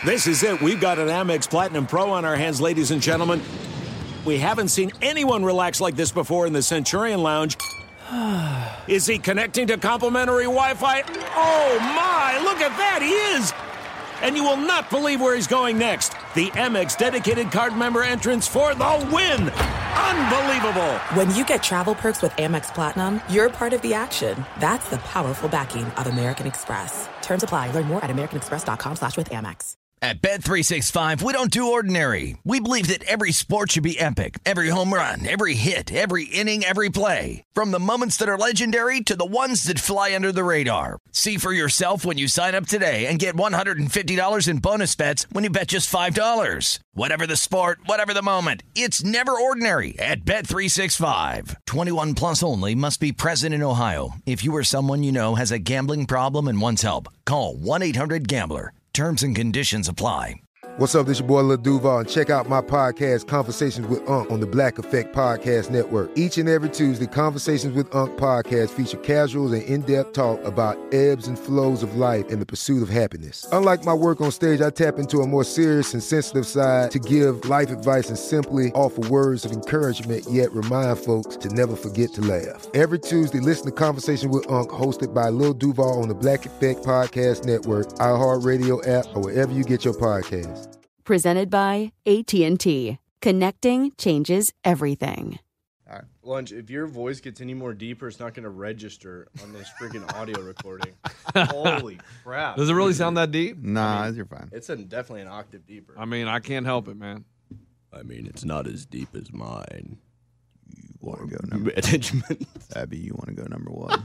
This is it. We've got an Amex Platinum Pro on our hands, ladies and gentlemen. We haven't seen anyone relax like this before in the Centurion Lounge. Is he connecting to complimentary Wi-Fi? Oh, my. Look at that. He is. And you will not believe where he's going next. The Amex dedicated card member entrance for the win. Unbelievable. When you get travel perks with Amex Platinum, you're part of the action. That's the powerful backing of American Express. Terms apply. Learn more at americanexpress.com/withAmex. At Bet365, we don't do ordinary. We believe that every sport should be epic. Every home run, every hit, every inning, every play. From the moments that are legendary to the ones that fly under the radar. See for yourself when you sign up today and get $150 in bonus bets when you bet just $5. Whatever the sport, whatever the moment, it's never ordinary at Bet365. 21 plus only. Must be present in Ohio. If you or someone you know has a gambling problem and wants help, call 1-800-GAMBLER. Terms and conditions apply. What's up, this your boy Lil Duval, and check out my podcast, Conversations with Unc, on the Black Effect Podcast Network. Each and every Tuesday, Conversations with Unc podcast feature casuals and in-depth talk about ebbs and flows of life and the pursuit of happiness. Unlike my work on stage, I tap into a more serious and sensitive side to give life advice and simply offer words of encouragement, yet remind folks to never forget to laugh. Every Tuesday, listen to Conversation with Unc, hosted by Lil Duval on the Black Effect Podcast Network, iHeartRadio app, or wherever you get your podcasts. Presented by AT&T. Connecting changes everything. All right. Lunch, if your voice gets any more deeper, it's not going to register on this freaking audio recording. Holy crap. Does it really sound that deep? Nah, you're fine. It's definitely an octave deeper. I mean, I can't help it, man. I mean, it's not as deep as mine. You want to go number management. Abby, you want to go number one?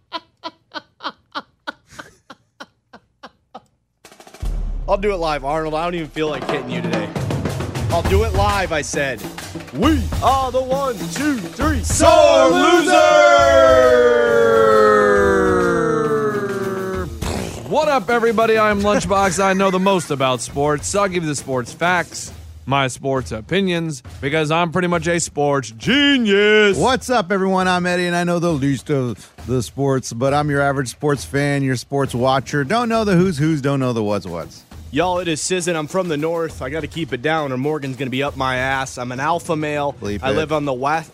I'll do it live, Arnold. I don't even feel like hitting you today. I'll do it live, I said. We are the 1, 2, 3 sore loser! What up, everybody? I'm Lunchbox. I know the most about sports, so I'll give you the sports facts, my sports opinions, because I'm pretty much a sports genius. What's up, everyone? I'm Eddie, and I know the least of the sports, but I'm your average sports fan, your sports watcher. Don't know the who's, don't know the what's. Y'all, it is Sizzin. I'm from the north. I got to keep it down or Morgan's going to be up my ass. I'm an alpha male. I live on the west.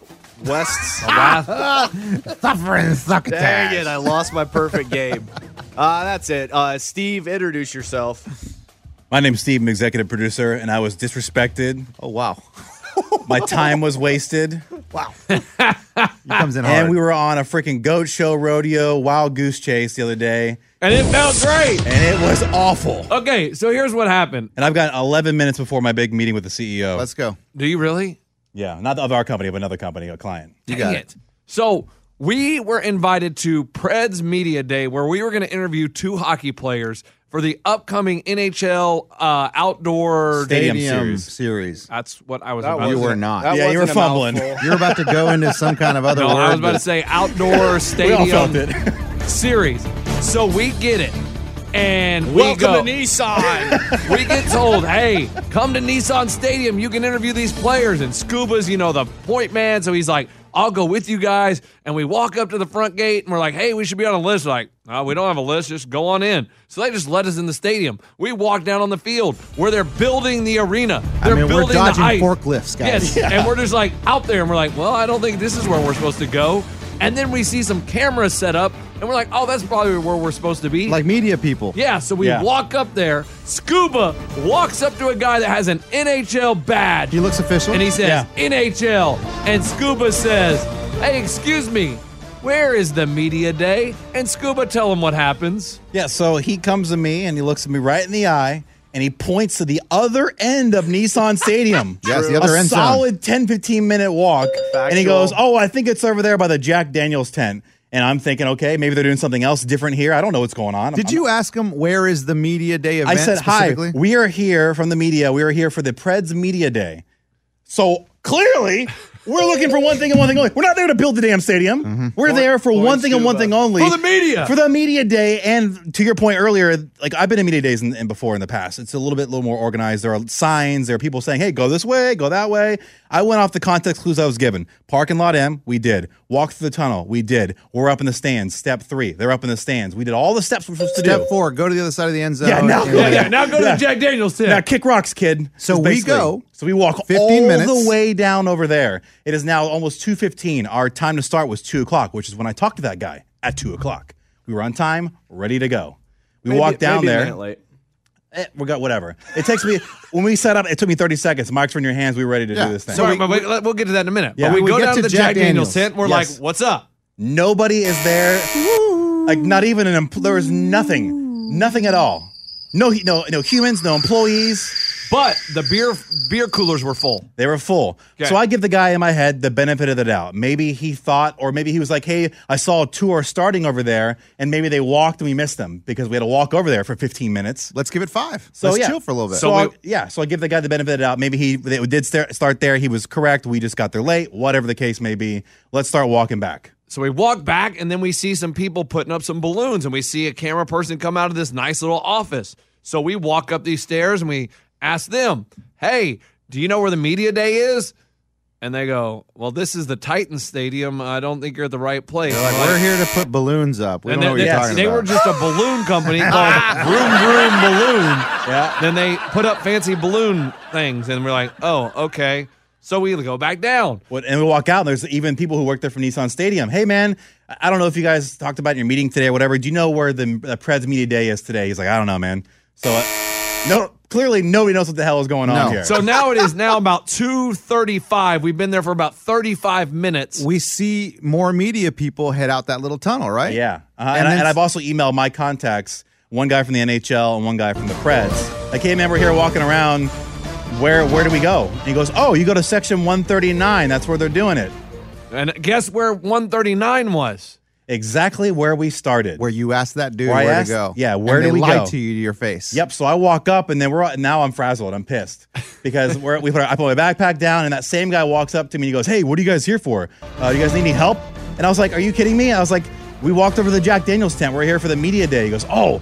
Suffering succotash. Dang it, I lost my perfect game. That's it. Steve, introduce yourself. My name's Steve. I'm executive producer, and I was disrespected. Oh, wow. My time was wasted. Wow. He comes in hard. And we were on a freaking goat show, rodeo, wild goose chase the other day. And it felt great. And it was awful. Okay, so here's what happened. And I've got 11 minutes before my big meeting with the CEO. Let's go. Do you really? Yeah, not of our company, but another company, a client. You got it. So we were invited to Preds Media Day, where we were going to interview 2 hockey players for the upcoming NHL outdoor Stadium series. That's what I was about to say. You were not. Yeah, you were fumbling. You're about to go into some kind of other No, word. I was about to say outdoor stadium We all felt it. series. So we get it. And we Welcome go. to Nissan. We get told, hey, come to Nissan Stadium. You can interview these players. And Scuba's, the point man. So he's like, I'll go with you guys. And we walk up to the front gate and we're like, hey, we should be on a list. We're like, oh, we don't have a list. Just go on in. So they just let us in the stadium. We walk down on the field where they're building the arena. They're building we're dodging the ice. forklifts, guys. Yes. Yeah. And we're just like out there and we're like, well, I don't think this is where we're supposed to go. And then we see some cameras set up and we're like, oh, that's probably where we're supposed to be. Like media people. Yeah, so we walk up there. Scuba walks up to a guy that has an NHL badge. He looks official. And he says, NHL. And Scuba says, hey, excuse me, where is the media day? And Scuba, tell him what happens. Yeah, so he comes to me and he looks at me right in the eye and he points to the other end of Nissan Stadium. Yes, the other end zone. A solid 10, 15-minute walk. Factual. And he goes, oh, I think it's over there by the Jack Daniels tent. And I'm thinking, okay, maybe they're doing something else different here. I don't know what's going on. Did you ask him where is the media day event I said, hi, specifically? we are here from the media. We are here for the Preds Media Day. So clearly, We're looking for one thing and one thing only. We're not there to build the damn stadium. We're there for one thing and one thing only. For the media. For the media day. And to your point earlier, like I've been in media days and before in the past. It's a little more organized. There are signs. There are people saying, hey, go this way, go that way. I went off the context clues I was given. Parking lot M, we did. Walk through the tunnel, we did. We're up in the stands. Step 3, they're up in the stands. We did all the steps we're supposed to do. Step 4, go to the other side of the end zone. Yeah, now go to Jack Daniels tent. Now kick rocks, kid. So we go. So we walk 15 all minutes. the way down over there. It is now almost 2:15. Our time to start was 2 o'clock, which is when I talked to that guy at 2 o'clock. We were on time, ready to go. We walked down there. A minute late. We got whatever. It takes me when we set up. It took me 30 seconds. Mic's in your hands. We were ready to do this thing. So we'll get to that in a minute. Yeah. But we We go get down to to the Jack Jack Daniels Daniels. tent. We're Yes. like, what's up? Nobody is there. Like not even there was nothing at all. No humans, no employees. But the beer coolers were full. They were full. Okay. So I give the guy in my head the benefit of the doubt. Maybe he thought, or maybe he was like, hey, I saw a tour starting over there, and maybe they walked and we missed them because we had to walk over there for 15 minutes. Let's give it 5. So, Let's yeah. chill for a little bit. So I give the guy the benefit of the doubt. Maybe they did start there. He was correct. We just got there late. Whatever the case may be. Let's start walking back. So we walk back, and then we see some people putting up some balloons, and we see a camera person come out of this nice little office. So we walk up these stairs, and we ask them, hey, do you know where the media day is? And they go, well, this is the Titans Stadium. I don't think you're at the right place. They're like, we're here to put balloons up. We don't know what you're talking they about. were just a balloon company called Vroom Vroom Balloon. Yeah. Then they put up fancy balloon things, and we're like, oh, okay. So we go back down. And we walk out, and there's even people who work there from Nissan Stadium. Hey, man, I don't know if you guys talked about in your meeting today or whatever. Do you know where the Preds Media Day is today? He's like, I don't know, man. So clearly nobody knows what the hell is going on here. So now it is about 2:35. We've been there for about 35 minutes. We see more media people head out that little tunnel, right? Yeah. And I've also emailed my contacts, one guy from the NHL and one guy from the Preds. Like, hey, man, we're here walking around. Where do we go? And he goes, oh, you go to section 139. That's where they're doing it. And guess where 139 was? Exactly where we started. Where you asked that dude Where I where asked- to go. yeah, where and do we they go? lied to you to your face. Yep. So I walk up, and then now I'm frazzled. I'm pissed because I put my backpack down, and that same guy walks up to me and he goes, "Hey, what are you guys here for? Do you guys need any help?" And I was like, "Are you kidding me?" I was like, "We walked over to the Jack Daniels tent. We're here for the media day." He goes, "Oh,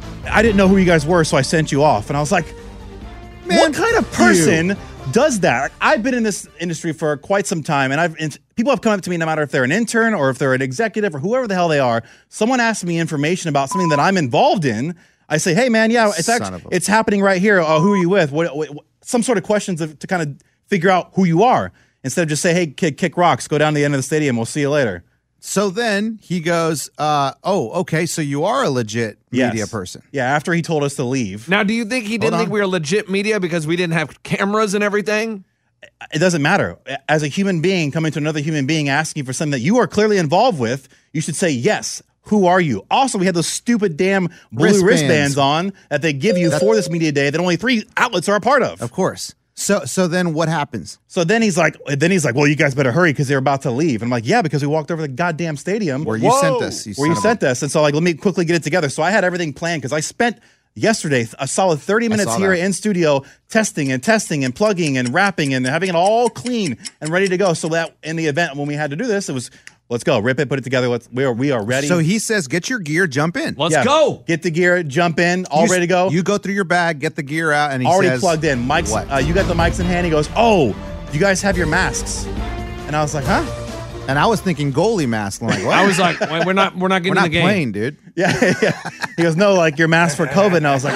I didn't know who you guys were, so I sent you off." And I was like, Man, "What kind of person does that?" I've been in this industry for quite some time, and people have come up to me, no matter if they're an intern or if they're an executive or whoever the hell they are. Someone asks me information about something that I'm involved in. I say, "Hey, man, yeah, it's happening right here. Who are you with?" What some sort of questions to kind of figure out who you are instead of just say, "Hey, kid, kick rocks. Go down to the end of the stadium. We'll see you later." So then he goes, oh, okay, so you are a legit media Yes. person. Yeah, after he told us to leave. Now, do you think he didn't Hold think on. we were legit media because we didn't have cameras and everything? It doesn't matter. As a human being coming to another human being asking for something that you are clearly involved with, you should say, yes, who are you? Also, we had those stupid damn blue wristbands on that they give you for this media day that only 3 outlets are a part of. Of course. So then what happens? So then he's like, well, you guys better hurry because they're about to leave. And I'm like, yeah, because we walked over the goddamn stadium. Where you sent us. Where you sent us. And so like, let me quickly get it together. So I had everything planned because I spent yesterday a solid 30 minutes here in studio testing and plugging and wrapping and having it all clean and ready to go. So that in the event when we had to do this, it was, let's go, rip it, put it together. We are ready. So he says, get your gear, jump in. Let's go. Get the gear, jump in, all You- ready to go. You go through your bag, get the gear out, and he already says, plugged in. Mike's, what? you got the mics in hand. He goes, oh, you guys have your masks. And I was like, huh? And I was thinking goalie mask. I'm like, what? I was like, wait, we're not getting We're in not the game. playing, dude. Yeah. He goes, no, like your mask for COVID. And I was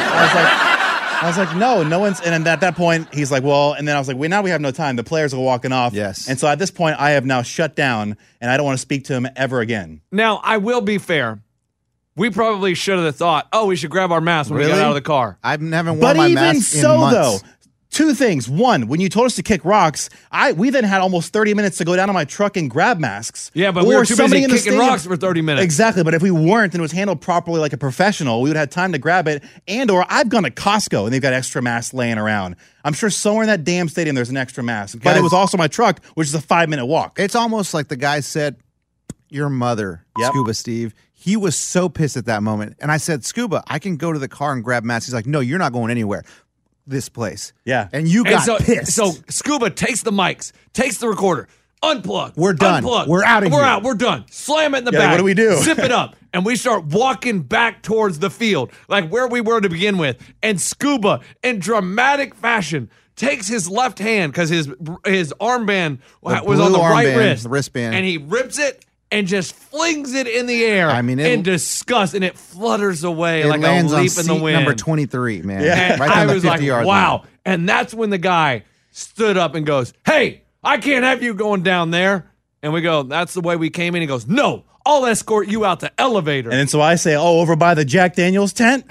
like, no one's. And at that point, he's like, well, and then I was like, now we have no time. The players are walking off. Yes. And so at this point, I have now shut down, and I don't want to speak to him ever again. Now, I will be fair. We probably should have thought, oh, we should grab our masks when we got out of the car. I haven't worn But my even mask so, in months. though, 2 things. One, when you told us to kick rocks, we then had almost 30 minutes to go down to my truck and grab masks. Yeah, but we Or were too somebody busy in the kicking stadium- rocks for 30 minutes. Exactly, but if we weren't and it was handled properly like a professional, we would have had time to grab it. Or I've gone to Costco and they've got extra masks laying around. I'm sure somewhere in that damn stadium there's an extra mask. But Guys- it was also my truck, which is a 5-minute walk. It's almost like the guy said, your mother, Yep. Scuba Steve. He was so pissed at that moment. And I said, Scuba, I can go to the car and grab masks. He's like, no, you're not going anywhere. This place. Yeah. And you got so, pissed. So Scuba takes the mics, takes the recorder, unplug. We're done. Unplug. We're outta We're here. out. We're done. Slam it in the Yeah, back. what do we do? Zip it up. And we start walking back towards the field, like where we were to begin with. And Scuba, in dramatic fashion, takes his left hand, because his armband was on the blue right armband, wrist. the wristband. And he rips it and just flings it in the air I mean, in disgust, and it flutters away It like lands a on leaf in the seat wind. number 23, man. And Right I down the was 50 like, yard wow. line. And that's when the guy stood up and goes, hey, I can't have you going down there. And we go, that's the way we came in. He goes, no, I'll escort you out the elevator. And then so I say, oh, over by the Jack Daniels tent?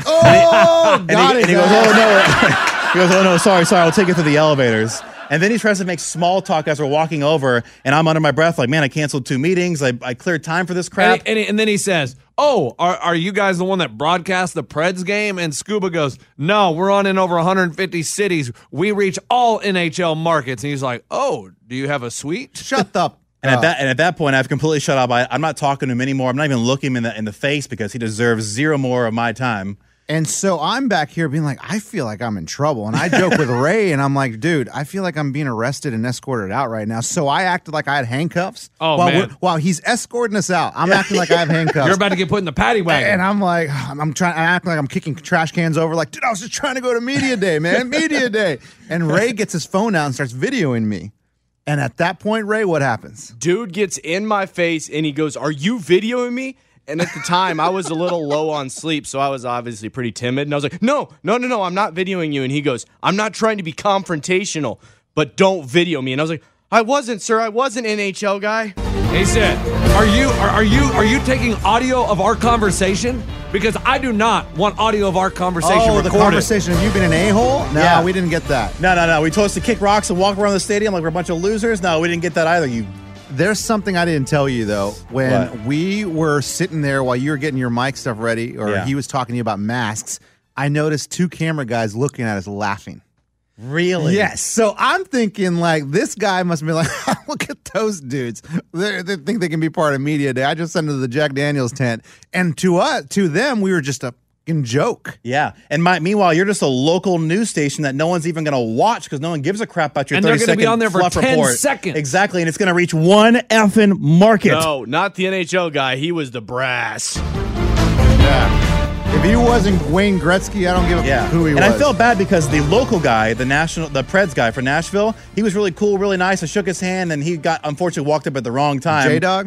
Oh, And he goes, oh, no. He goes, oh, no, sorry, I'll take it to the elevators. And then he tries to make small talk as we're walking over, and I'm under my breath like, man, I canceled 2 meetings. I cleared time for this crap. And then he says, oh, are you guys the one that broadcast the Preds game? And Scuba goes, no, we're on in over 150 cities. We reach all NHL markets. And he's like, oh, do you have a suite? Shut up. And at that point, I've completely shut up. I'm not talking to him anymore. I'm not even looking him in the face because he deserves 0 more of my time. And so I'm back here being like, I feel like I'm in trouble. And I joke with Ray, and I'm like, dude, I feel like I'm being arrested and escorted out right now. So I acted like I had handcuffs. Oh, while man. while he's escorting us out, I'm acting like I have handcuffs. You're about to get put in the paddy wagon. And I'm like, I act like I'm kicking trash cans over. Like, dude, I was just trying to go to media day, man, media day. And Ray gets his phone out and starts videoing me. And at that point, Ray, what happens? Dude gets in my face and he goes, are you videoing me? And at the time, I was a little low on sleep, so I was obviously pretty timid. And I was like, no, I'm not videoing you. And he goes, I'm not trying to be confrontational, but don't video me. And I was like, I wasn't, sir. I wasn't an NHL guy. He said, are you taking audio of our conversation? Because I do not want audio of our conversation recorded. The conversation of you being an a-hole? No, Yeah. we didn't get that. No. We told us to kick rocks and walk around the stadium like we're a bunch of losers. No, we didn't get that either. You. There's something I didn't tell you, though. When What? we were sitting there while you were getting your mic stuff ready, or Yeah. he was talking to you about masks, I noticed 2 camera guys looking at us laughing. Really? Yes. So I'm thinking, like, this guy must be like, look at those dudes. They think they can be part of media day. I just sent them to the Jack Daniels tent. And to them, we were just a fucking joke. Yeah. And meanwhile, you're just a local news station that no one's even going to watch because no one gives a crap about your And they're 30 gonna be second on there for fluff 10 report. seconds. Exactly. And it's going to reach 1 effing market. No, not the NHL guy. He was the brass. Yeah. If he wasn't Wayne Gretzky, I don't give a fuck who he was. And I felt bad because the local guy, the Preds guy for Nashville, he was really cool, really nice. I shook his hand, and he unfortunately walked up at the wrong time. J-Dog?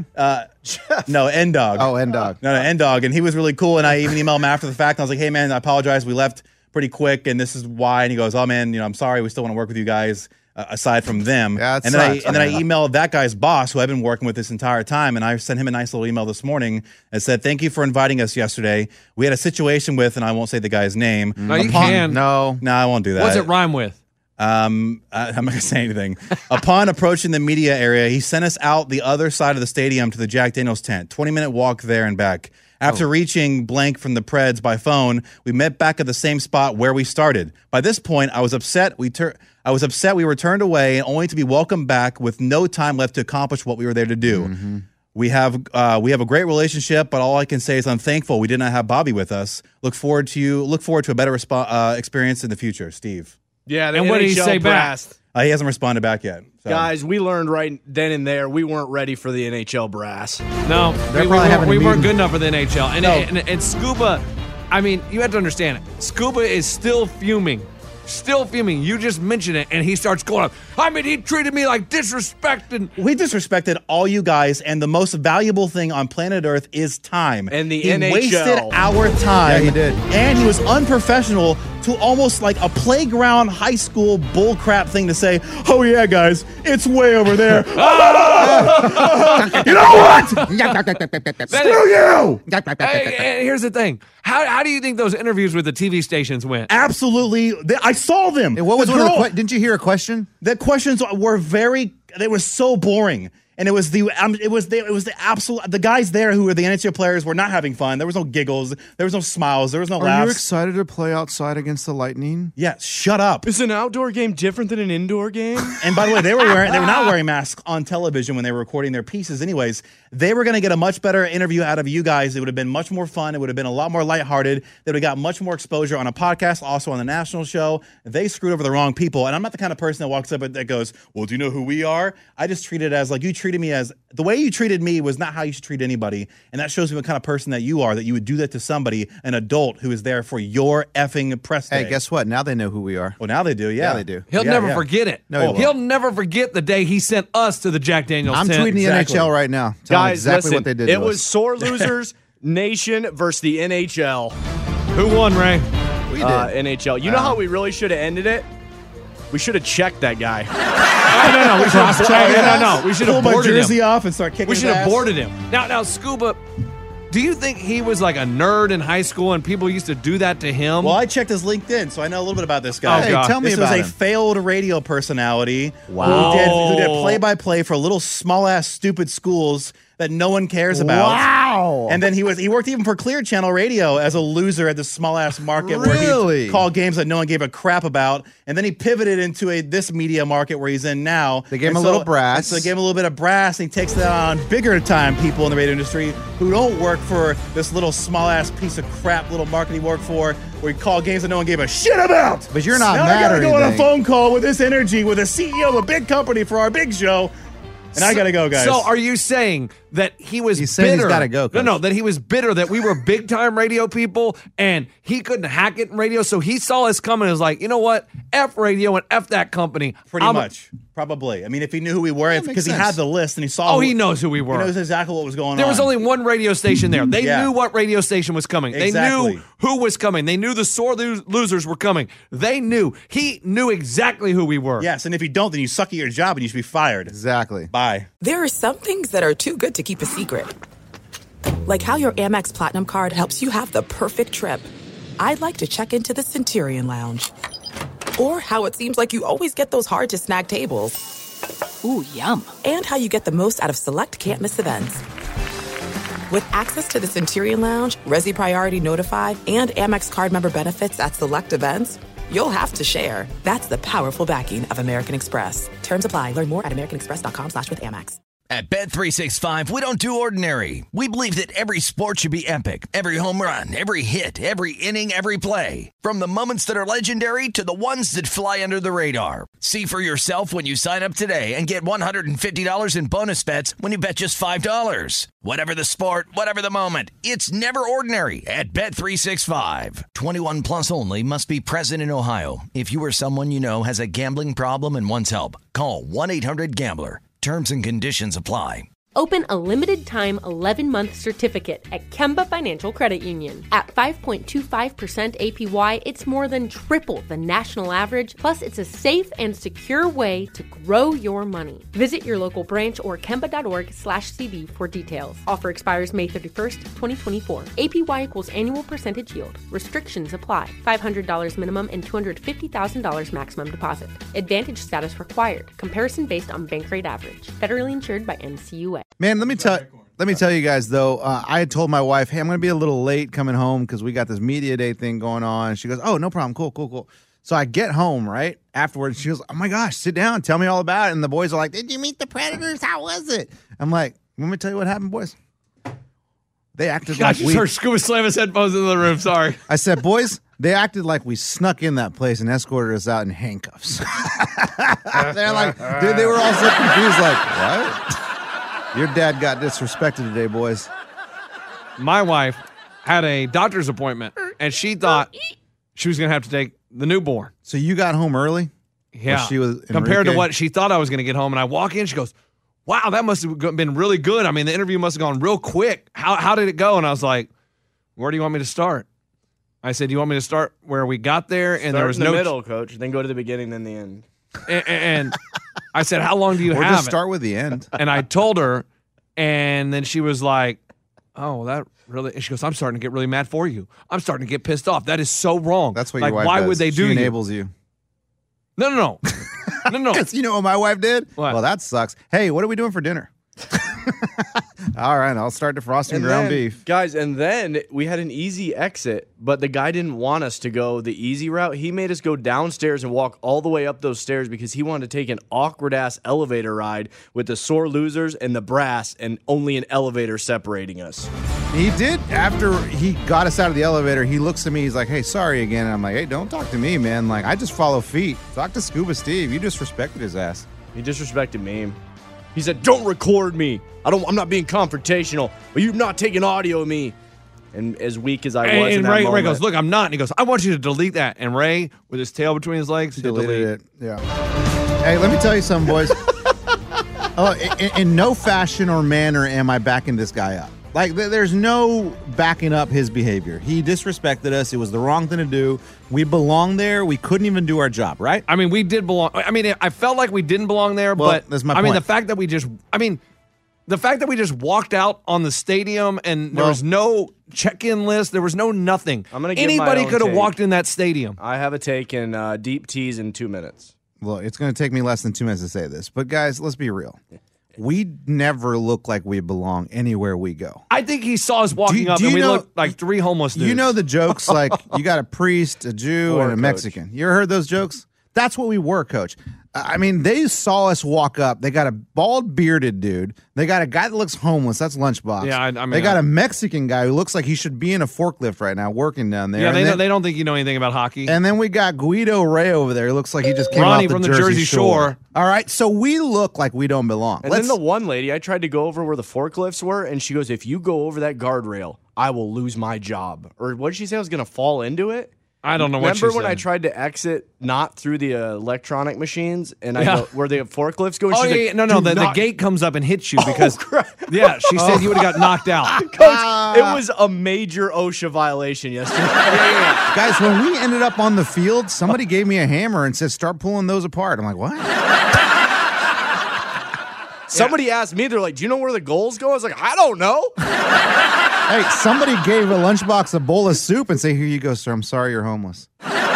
No, N-Dog. Oh, N-Dog. No, N-Dog. And he was really cool, and I even emailed him after the fact, and I was like, hey, man, I apologize. We left pretty quick, and this is why. And he goes, oh, man, I'm sorry. We still want to work with you guys. Aside from them, Yeah, and then I emailed that guy's boss, who I've been working with this entire time, and I sent him a nice little email this morning and said, "Thank you for inviting us yesterday. We had a situation with, and I won't say the guy's name. No, you can. No, I won't do that. What's it rhyme with? I'm not gonna say anything. Upon approaching the media area, he sent us out the other side of the stadium to the Jack Daniels tent. 20-minute walk there and back. After reaching blank from the Preds by phone, we met back at the same spot where we started. By this point, I was upset. We were turned away and only to be welcomed back with no time left to accomplish what we were there to do. Mm-hmm. We have a great relationship, but all I can say is I'm thankful we did not have Bobby with us. Look forward to a better experience in the future, Steve. Yeah, the And NHL what did he say brass. back? He hasn't responded back yet. So. Guys, we learned right then and there we weren't ready for the NHL brass. No, They're probably having a we weren't meeting. good enough for the NHL. And, No. and Scuba, I mean, you have to understand it. Scuba is still fuming. Still fuming. You just mentioned it, and he starts going up. I mean, he treated me like disrespect. And We disrespected all you guys, and the most valuable thing on planet Earth is time. And the he NHL. wasted our time. Yeah, he did. And he was unprofessional to almost like a playground high school bullcrap thing to say, oh yeah, guys, it's way over there. You know what? Screw you! Hey, and here's the thing. How do you think those interviews with the TV stations went? Absolutely. I saw them. And what was The one of the girl- didn't you hear a question? The questions were they were so boring. And it was the absolute, the guys there who were the NHL players were not having fun. There was no giggles. There was no smiles. There was no laughs. Are you excited to play outside against the Lightning? Yeah, shut up. Is an outdoor game different than an indoor game? And by the way, they were not wearing masks on television when they were recording their pieces anyways. They were going to get a much better interview out of you guys. It would have been much more fun. It would have been a lot more lighthearted. They would have got much more exposure on a podcast, also on the national show. They screwed over the wrong people. And I'm not the kind of person that walks up and that goes, well, do you know who we are? I just treat it as like you treated me as the way you treated me was not how you should treat anybody. And that shows me what kind of person that you are, that you would do that to somebody, an adult who is there for your effing press day. Hey, guess what? Now they know who we are. Well, now they do. Yeah, they do. He'll never forget it. No, he'll never forget the day he sent us to the Jack Daniels I'm tent. tweeting the NHL right now. Telling Guys, exactly listen, what they did it to was us. sore losers nation versus the NHL. Who won, Ray? We did. NHL. You know how we really should have ended it? We should have checked that guy. No. We should have We should pull have my boarded jersey him. off and start kicking We his should have ass. boarded him. Now, Scuba, do you think he was like a nerd in high school and people used to do that to him? Well, I checked his LinkedIn, so I know a little bit about this guy. Oh, Hey, God. tell me This about was a him. failed radio personality Wow. who did play-by-play for little small-ass stupid schools that no one cares about. Wow. And then he worked even for Clear Channel Radio as a loser at this small-ass market where Really? he called games that no one gave a crap about. And then he pivoted into this media market where he's in now. They gave him And a little brass. and So they gave him a little bit of brass, and he takes that on bigger time people in the radio industry who don't work for this little small-ass piece of crap little market he worked for where he called games that no one gave a shit about. But you're not Now mad I gotta or go on a anything. phone call with this energy with a CEO of a big company for our big show. And I gotta go, guys. So are you saying that he was He's saying bitter? he's gotta go, Coach. No, that he was bitter that we were big time radio people and he couldn't hack it in radio. So he saw us coming and was like, you know what? F radio and F that company. Pretty much. Probably. I mean, if he knew who we were, makes because he sense. had the list and he saw. Oh, he knows who we were. He knows exactly what was going on. There was only one radio station there. They Yeah. knew what radio station was coming. They Exactly. knew who was coming. They knew the sore losers were coming. They knew. He knew exactly who we were. Yes, and if you don't, then you suck at your job and you should be fired. Exactly. Bye. There are some things that are too good to keep a secret. Like how your Amex Platinum card helps you have the perfect trip. I'd like to check into the Centurion Lounge. Or how it seems like you always get those hard-to-snag tables. Ooh, yum. And how you get the most out of select can't-miss events. With access to the Centurion Lounge, Resi Priority Notified, and Amex card member benefits at select events, you'll have to share. That's the powerful backing of American Express. Terms apply. Learn more at americanexpress.com/withAmex. At Bet365, we don't do ordinary. We believe that every sport should be epic. Every home run, every hit, every inning, every play. From the moments that are legendary to the ones that fly under the radar. See for yourself when you sign up today and get $150 in bonus bets when you bet just $5. Whatever the sport, whatever the moment, it's never ordinary at Bet365. 21 plus only. Must be present in Ohio. If you or someone you know has a gambling problem and wants help, call 1-800-GAMBLER. Terms and conditions apply. Open a limited-time 11-month certificate at Kemba Financial Credit Union. At 5.25% APY, it's more than triple the national average, plus it's a safe and secure way to grow your money. Visit your local branch or kemba.org/cb for details. Offer expires May 31st, 2024. APY equals annual percentage yield. Restrictions apply. $500 minimum and $250,000 maximum deposit. Advantage status required. Comparison based on bank rate average. Federally insured by NCUA. Man, let me tell you guys though. I had told my wife, "Hey, I'm going to be a little late coming home because we got this media day thing going on." She goes, "Oh, no problem. Cool." So I get home right afterwards. She goes, "Oh my gosh, sit down, tell me all about it." And the boys are like, "Did you meet the Predators? How was it?" I'm like, "Let me tell you what happened, boys." They acted Gosh, like just heard Scuba slam his headphones into the room. Sorry. I said, "Boys, they acted like we snuck in that place and escorted us out in handcuffs." They're like, dude, they were all so confused. Like, what? Your dad got disrespected today, boys. My wife had a doctor's appointment, and she thought she was going to have to take the newborn. So you got home early? Yeah. She was compared to Enrique? what she thought I was going to get home. And I walk in, she goes, wow, that must have been really good. I mean, the interview must have gone real quick. How did it go? And I was like, where do you want me to start? I said, do you want me to start where we got there? And there was in the no middle, coach. Then go to the beginning, then the end. And I said, how long do you Or have? just start with the end. And I told her, and then she was like, oh, that really? And she goes, I'm starting to get really mad for you. I'm starting to get pissed off. That is so wrong. That's what like, your wife why does. would they She do enables you. No. No. Because you know what my wife did? What? Well, that sucks. Hey, what are we doing for dinner? All right, I'll start defrosting ground beef. Guys, and then we had an easy exit, but the guy didn't want us to go the easy route. He made us go downstairs and walk all the way up those stairs because he wanted to take an awkward-ass elevator ride with the sore losers and the brass and only an elevator separating us. He did. After he got us out of the elevator, he looks at me. He's like, hey, sorry again. And I'm like, hey, don't talk to me, man. Like, I just follow feet. Talk to Scuba Steve. You disrespected his ass. He disrespected me. He said, don't record me. I'm not being confrontational, but you've not taken audio of me. And as weak as I was in that Ray moment, goes, look, I'm not. And he goes, I want you to delete that. And Ray, with his tail between his legs, Deleted it. Yeah. Hey, let me tell you something, boys. In no fashion or manner am I backing this guy up. Like, there's no backing up his behavior. He disrespected us. It was the wrong thing to do. We belong there. We couldn't even do our job, right? I mean, we did belong. I mean, I felt like we didn't belong there, Well, but that's my I mean, point. the fact that we just walked out on the stadium and there was no check-in list, there was no nothing. I'm gonna give Anybody my own could have take. walked in that stadium. I have a take in deep teas in 2 minutes. Well, it's going to take me less than 2 minutes to say this. But, guys, let's be real. We never look like we belong anywhere we go. I think he saw us walking up do and you we know- looked like three homeless dudes. You know the jokes like you got a priest, a Jew, Or and a a coach. Mexican. You ever heard those jokes? That's what we were, Coach. I mean, they saw us walk up. They got a bald, bearded dude. They got a guy that looks homeless. That's Lunchbox. Yeah, I mean, they got a Mexican guy who looks like he should be in a forklift right now working down there. Yeah, And they don't think you know anything about hockey. And then we got Guido Ray over there. He looks like he just came Ronnie off from the Jersey Shore. All right, so we look like we don't belong. And then the one lady, I tried to go over where the forklifts were, and she goes, if you go over that guardrail, I will lose my job. Or what did she say? I was going to fall into it? I don't know what she Remember when said. I tried to exit not through the electronic machines, and I go, where the forklifts go? And Oh, she's yeah, like, no, "Do the not-" gate comes up and hits you because, crap. yeah, she said you would have got knocked out. Coach, it was a major OSHA violation yesterday. Guys, when we ended up on the field, somebody gave me a hammer and said, start pulling those apart. I'm like, what? Somebody asked me, they're like, do you know where the goals go? I was like, I don't know. Hey, somebody gave a Lunchbox a bowl of soup and say, here you go, sir. I'm sorry you're homeless.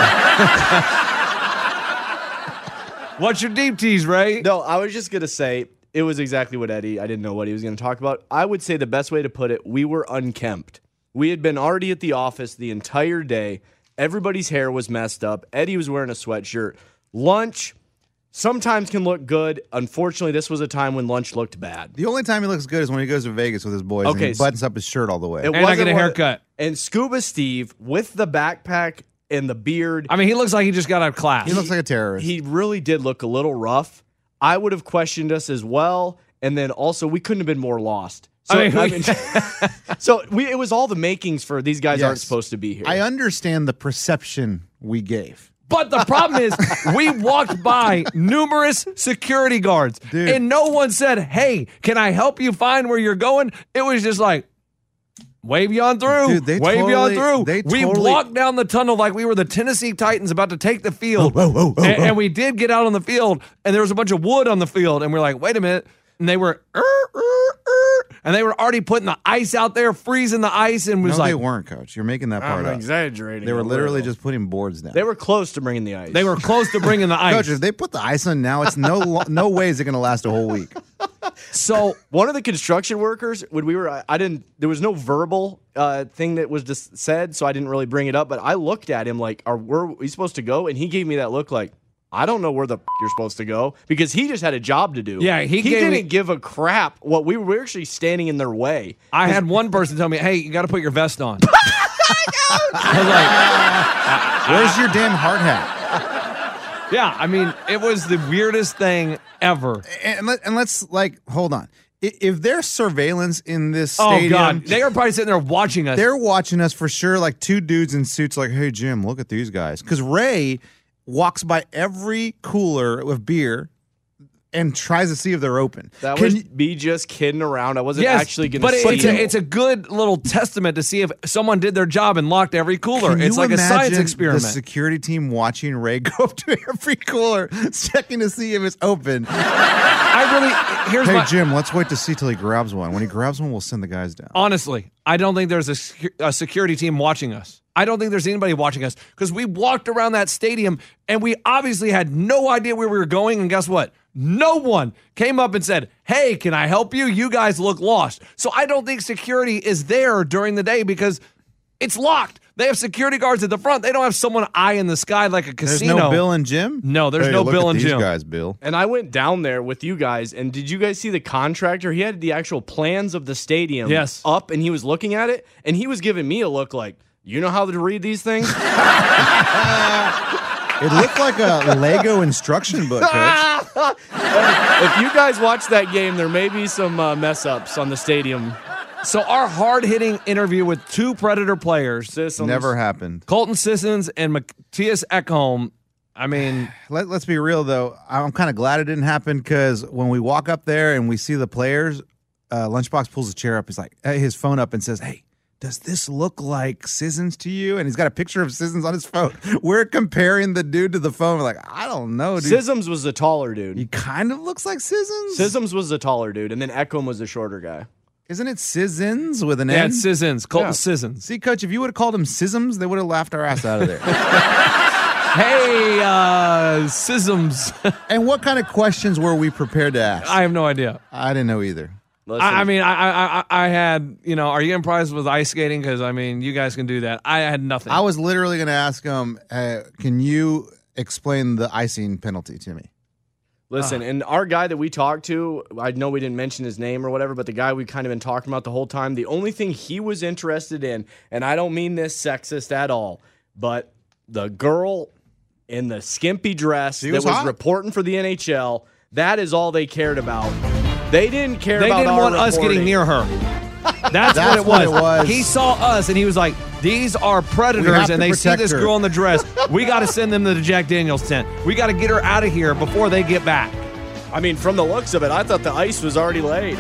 What's your deep tease, Ray? No, I was just going to say, it was exactly what Eddie, I didn't know what he was going to talk about. I would say the best way to put it, we were unkempt. We had been already at the office the entire day. Everybody's hair was messed up. Eddie was wearing a sweatshirt. Lunch sometimes can look good. Unfortunately, this was a time when lunch looked bad. The only time he looks good is when he goes to Vegas with his boys and Okay, he buttons up his shirt all the way. It And I wasn't get a what- haircut. And Scuba Steve, with the backpack and the beard, I mean, he looks like he just got out of class. He looks like a terrorist. he really did look a little rough. I would have questioned us as well. And then also, we couldn't have been more lost. So, I mean, it was all the makings for these guys aren't Yes. supposed to be here. I understand the perception we gave. But the problem is, we walked by numerous security guards, Dude. and no one said, hey, can I help you find where you're going? It was just like, wave you on through. Dude, they wave you on totally- through. they We totally- walked down the tunnel like we were the Tennessee Titans about to take the field. And we did get out on the field, and there was a bunch of wood on the field, and we're like, wait a minute. And they were, and they were already putting the ice out there, freezing the ice, and was No, like, they weren't, Coach. You're making that part I'm up. exaggerating. They were a literally little. just putting boards down. They were close to bringing the ice. they were close to bringing the ice. Coach, if they put the ice on now, it's no way is it going to last a whole week. So One of the construction workers, when we were, there was no verbal thing that was just said, so I didn't really bring it up. But I looked at him like, where are we supposed to go? And he gave me that look like, I don't know where the you're supposed to go, because he just had a job to do. Yeah, he gave didn't me- give a crap. What we were actually standing in their way. I had one person tell me, hey, you got to put your vest on. I Where's your damn hard hat? was like, yeah, I mean, it was the weirdest thing ever. And let's hold on. If there's surveillance in this Oh, stadium, God. They are probably sitting there watching us. they're watching us for sure. Like two dudes in suits, like, hey, Jim, look at these guys. Because Ray walks by every cooler with beer and tries to see if they're open. That Can was you- me just kidding around. I wasn't yes, actually going but to see it's a good little testament to see if someone did their job and locked every cooler. Can It's you like a science imagine experiment. The security team watching Ray go up to every cooler, checking to see if it's open. Here's Hey, my, Jim, let's wait to see till he grabs one. When he grabs one, we'll send the guys down. honestly, I don't think there's a security team watching us. I don't think there's anybody watching us because we walked around that stadium and we obviously had no idea where we were going. And guess what? No one came up and said, hey, can I help you? You guys look lost. So I don't think security is there during the day because it's locked. They have security guards at the front. They don't have someone eyeing the sky like a casino. There's no Bill and Jim? No, there's no look Bill at and these Jim. guys, Bill. And I went down there with you guys, and did you guys see the contractor? He had the actual plans of the stadium up, and he was looking at it, and he was giving me a look like, you know how to read these things? It looked like a Lego instruction book, Coach. If you guys watch that game, there may be some mess-ups on the stadium. So our hard-hitting interview with two Predator players. Never happened. Colton Sissons and Matthias Ekholm. I mean, let's be real, though. I'm kind of glad it didn't happen because when we walk up there and we see the players, Lunchbox pulls a chair up. He's like, his phone up and says, hey, does this look like Sissons to you? And he's got a picture of Sissons on his phone. We're comparing the dude to the phone. We're like, I don't know, dude. Sissons was the taller dude. He kind of looks like Sissons. Sissons was the taller dude, and then Ekholm was the shorter guy. Isn't it Sissons with an yeah, N? it's Sissons. Colton Sissons. See, Coach, if you would have called him Sisms, they would have laughed our ass out of there. Hey, Sisms. And what kind of questions were we prepared to ask? I have no idea. I didn't know either. I mean, I had, are you impressed with ice skating? Because, I mean, you guys can do that. I had nothing. I was literally going to ask him, can you explain the icing penalty to me? Listen, and our guy that we talked to, I know we didn't mention his name or whatever, but the guy we kind of been talking about the whole time, the only thing he was interested in, and I don't mean this sexist at all, but the girl in the skimpy dress that was reporting for the NHL, that is all they cared about. They didn't care about our They didn't want reporting. us getting near her. That's what it was. He saw us, and he was like, these are predators, and they see this girl in the dress. We got to send them to the Jack Daniels tent. We got to get her out of here before they get back. I mean, from the looks of it, I thought the ice was already laid.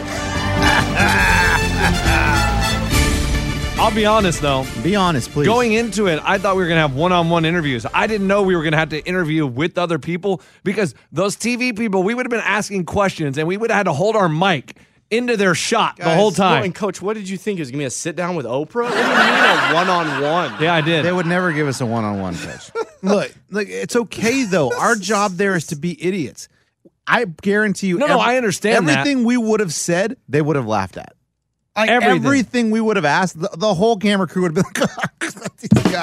I'll be honest, though. Be honest, please. Going into it, I thought we were going to have one-on-one interviews. I didn't know we were going to have to interview with other people because those TV people, we would have been asking questions, and we would have had to hold our mic into their shot the whole time. Well, and Coach, what did you think? It was going to be a sit-down with Oprah? What do you mean a one-on-one? Yeah, I did. They would never give us a one-on-one, Coach. Look, it's okay, though. Our job there is to be idiots. I guarantee you. No, I understand everything we would have said, they would have laughed at. Like everything we would have asked, the whole camera crew would have been like,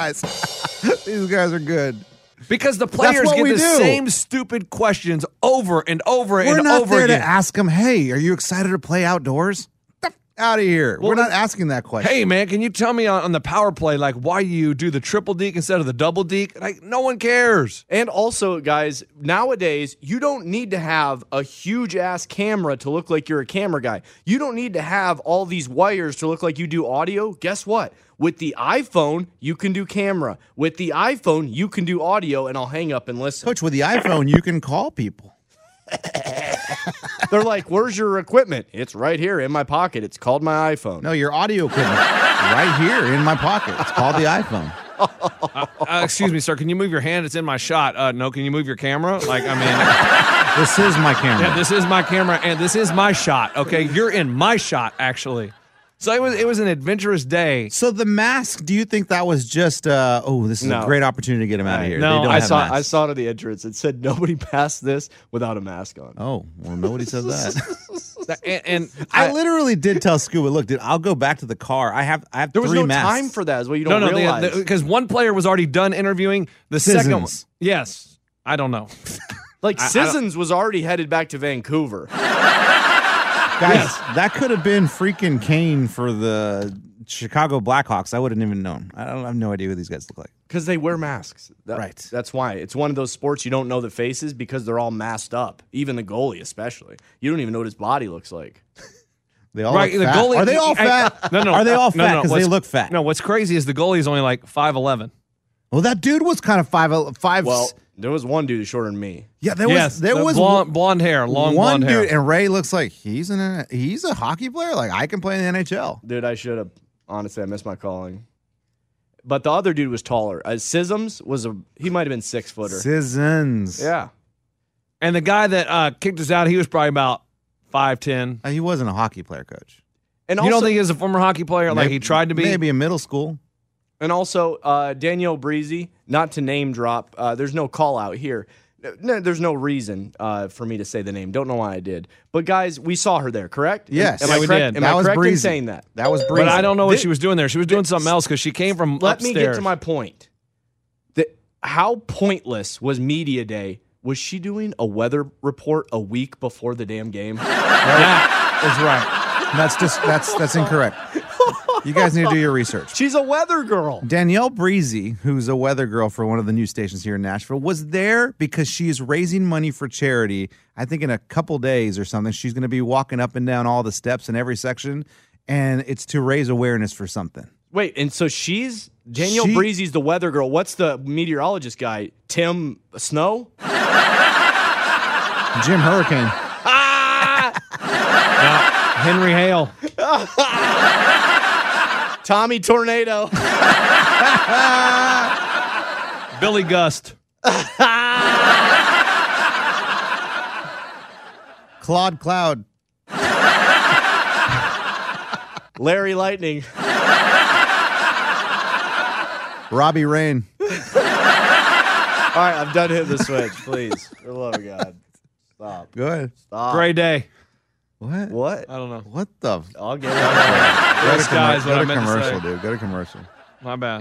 these guys are good. Because the players get the same stupid questions over and over and over again. We're not there to ask them, hey, are you excited to play outdoors? Out of here. We're not asking that question. Hey, man, can you tell me on the power play, like, why you do the triple deke instead of the double deke? Like, no one cares. And also, guys, nowadays, you don't need to have a huge-ass camera to look like you're a camera guy. You don't need to have all these wires to look like you do audio. Guess what? With the iPhone, you can do camera. With the iPhone, you can do audio, and I'll hang up and listen. Coach, with the iPhone, you can call people. They're like, where's your equipment? It's right here in my pocket. It's called my iPhone. No, your audio equipment right here in my pocket. It's called the iPhone. Excuse me, sir. Can you move your hand? It's in my shot. No, can you move your camera? Like, I mean, this is my camera. Yeah, this is my camera, and this is my shot. Okay, you're in my shot, actually. So it was an adventurous day. So the mask, do you think that was just, this is a great opportunity to get him out of here? No, I saw it at the entrance. It said nobody passed this without a mask on. Oh, well, nobody says that. and I literally did tell Scuba, look, dude, I'll go back to the car. I have there was 3 no masks. time for that is what you don't realize. Because one player was already done interviewing. The second one. Yes. I don't know. Like, Sissons was already headed back to Vancouver. Guys, that could have been freaking Kane for the Chicago Blackhawks. I wouldn't even known. I have no idea who these guys look like. Because they wear masks. Right. That's why. It's one of those sports you don't know the faces because they're all masked up. Even the goalie, especially. You don't even know what his body looks like. They all look fat. Are they all fat? No. Are they all fat because they look fat? No, what's crazy is the goalie is only like 5'11". Well, that dude was kind of 5'5". Well, there was one dude shorter than me. Yeah, there was blonde hair, long one blonde hair. Dude, and Ray looks like he's a hockey player. Like, I can play in the NHL. Dude, I should have. Honestly, I missed my calling. But the other dude was taller. Sisms he might have been 6-footer. Sissons. Yeah. And the guy that kicked us out, he was probably about 5'10". He wasn't a hockey player, Coach. And you don't think he was a former hockey player? Like he tried to be? Maybe in middle school. And also, Danielle Breezy, not to name drop, there's no call out here. there's no reason for me to say the name. Don't know why I did. But guys, we saw her there, correct? Yes. Am Yeah, I we correct? did. Am That I was correct in breezy. saying that? That was breezy. But I don't know what she was doing there. She was doing something else because she came from Let upstairs. me get to my point. How pointless was media day? Was she doing a weather report a week before the damn game? That is right. That's incorrect. You guys need to do your research. She's a weather girl. Danielle Breezy, who's a weather girl for one of the news stations here in Nashville, was there because she is raising money for charity. I think in a couple days or something, she's going to be walking up and down all the steps in every section, and it's to raise awareness for something. Wait, and so Danielle Breezy's the weather girl. What's the meteorologist guy? Tim Snow? Jim Hurricane. Henry Hale. Tommy Tornado. Billy Gust. Claude Cloud. Larry Lightning. Robbie Rain. All right, I'm done hitting the switch, please. For the love of God. Stop. Go ahead. Stop. Gray Day. What? I don't know. What the? I'll get it. This guy's what I meant to commercial, say. dude. Go to commercial. My bad.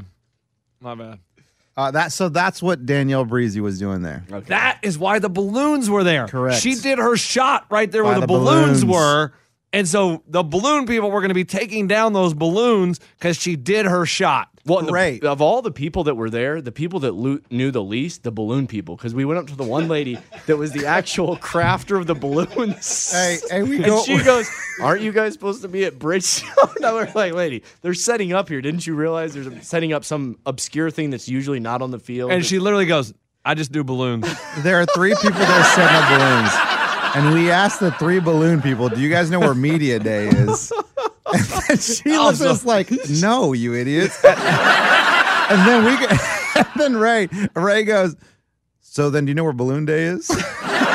That's what Danielle Breezy was doing there. Okay. That is why the balloons were there. Correct. She did her shot right there where By the the balloons balloons. were. And so the balloon people were going to be taking down those balloons because she did her shot. Well, Great. of all the people that were there, the people that knew the least, the balloon people, because we went up to the one lady that was the actual crafter of the balloons. Hey, we and go. she goes, "Aren't you guys supposed to be at Bridgestone?" And I was like, "Lady, they're setting up here. Didn't you realize they're setting up some obscure thing that's usually not on the field?" And she literally goes, I just do balloons. There are 3 people there setting up balloons. And we asked the 3 balloon people, do you guys know where Media Day is? And she looks at us like, no, you idiots. And then Ray goes, so then do you know where Balloon Day is? Great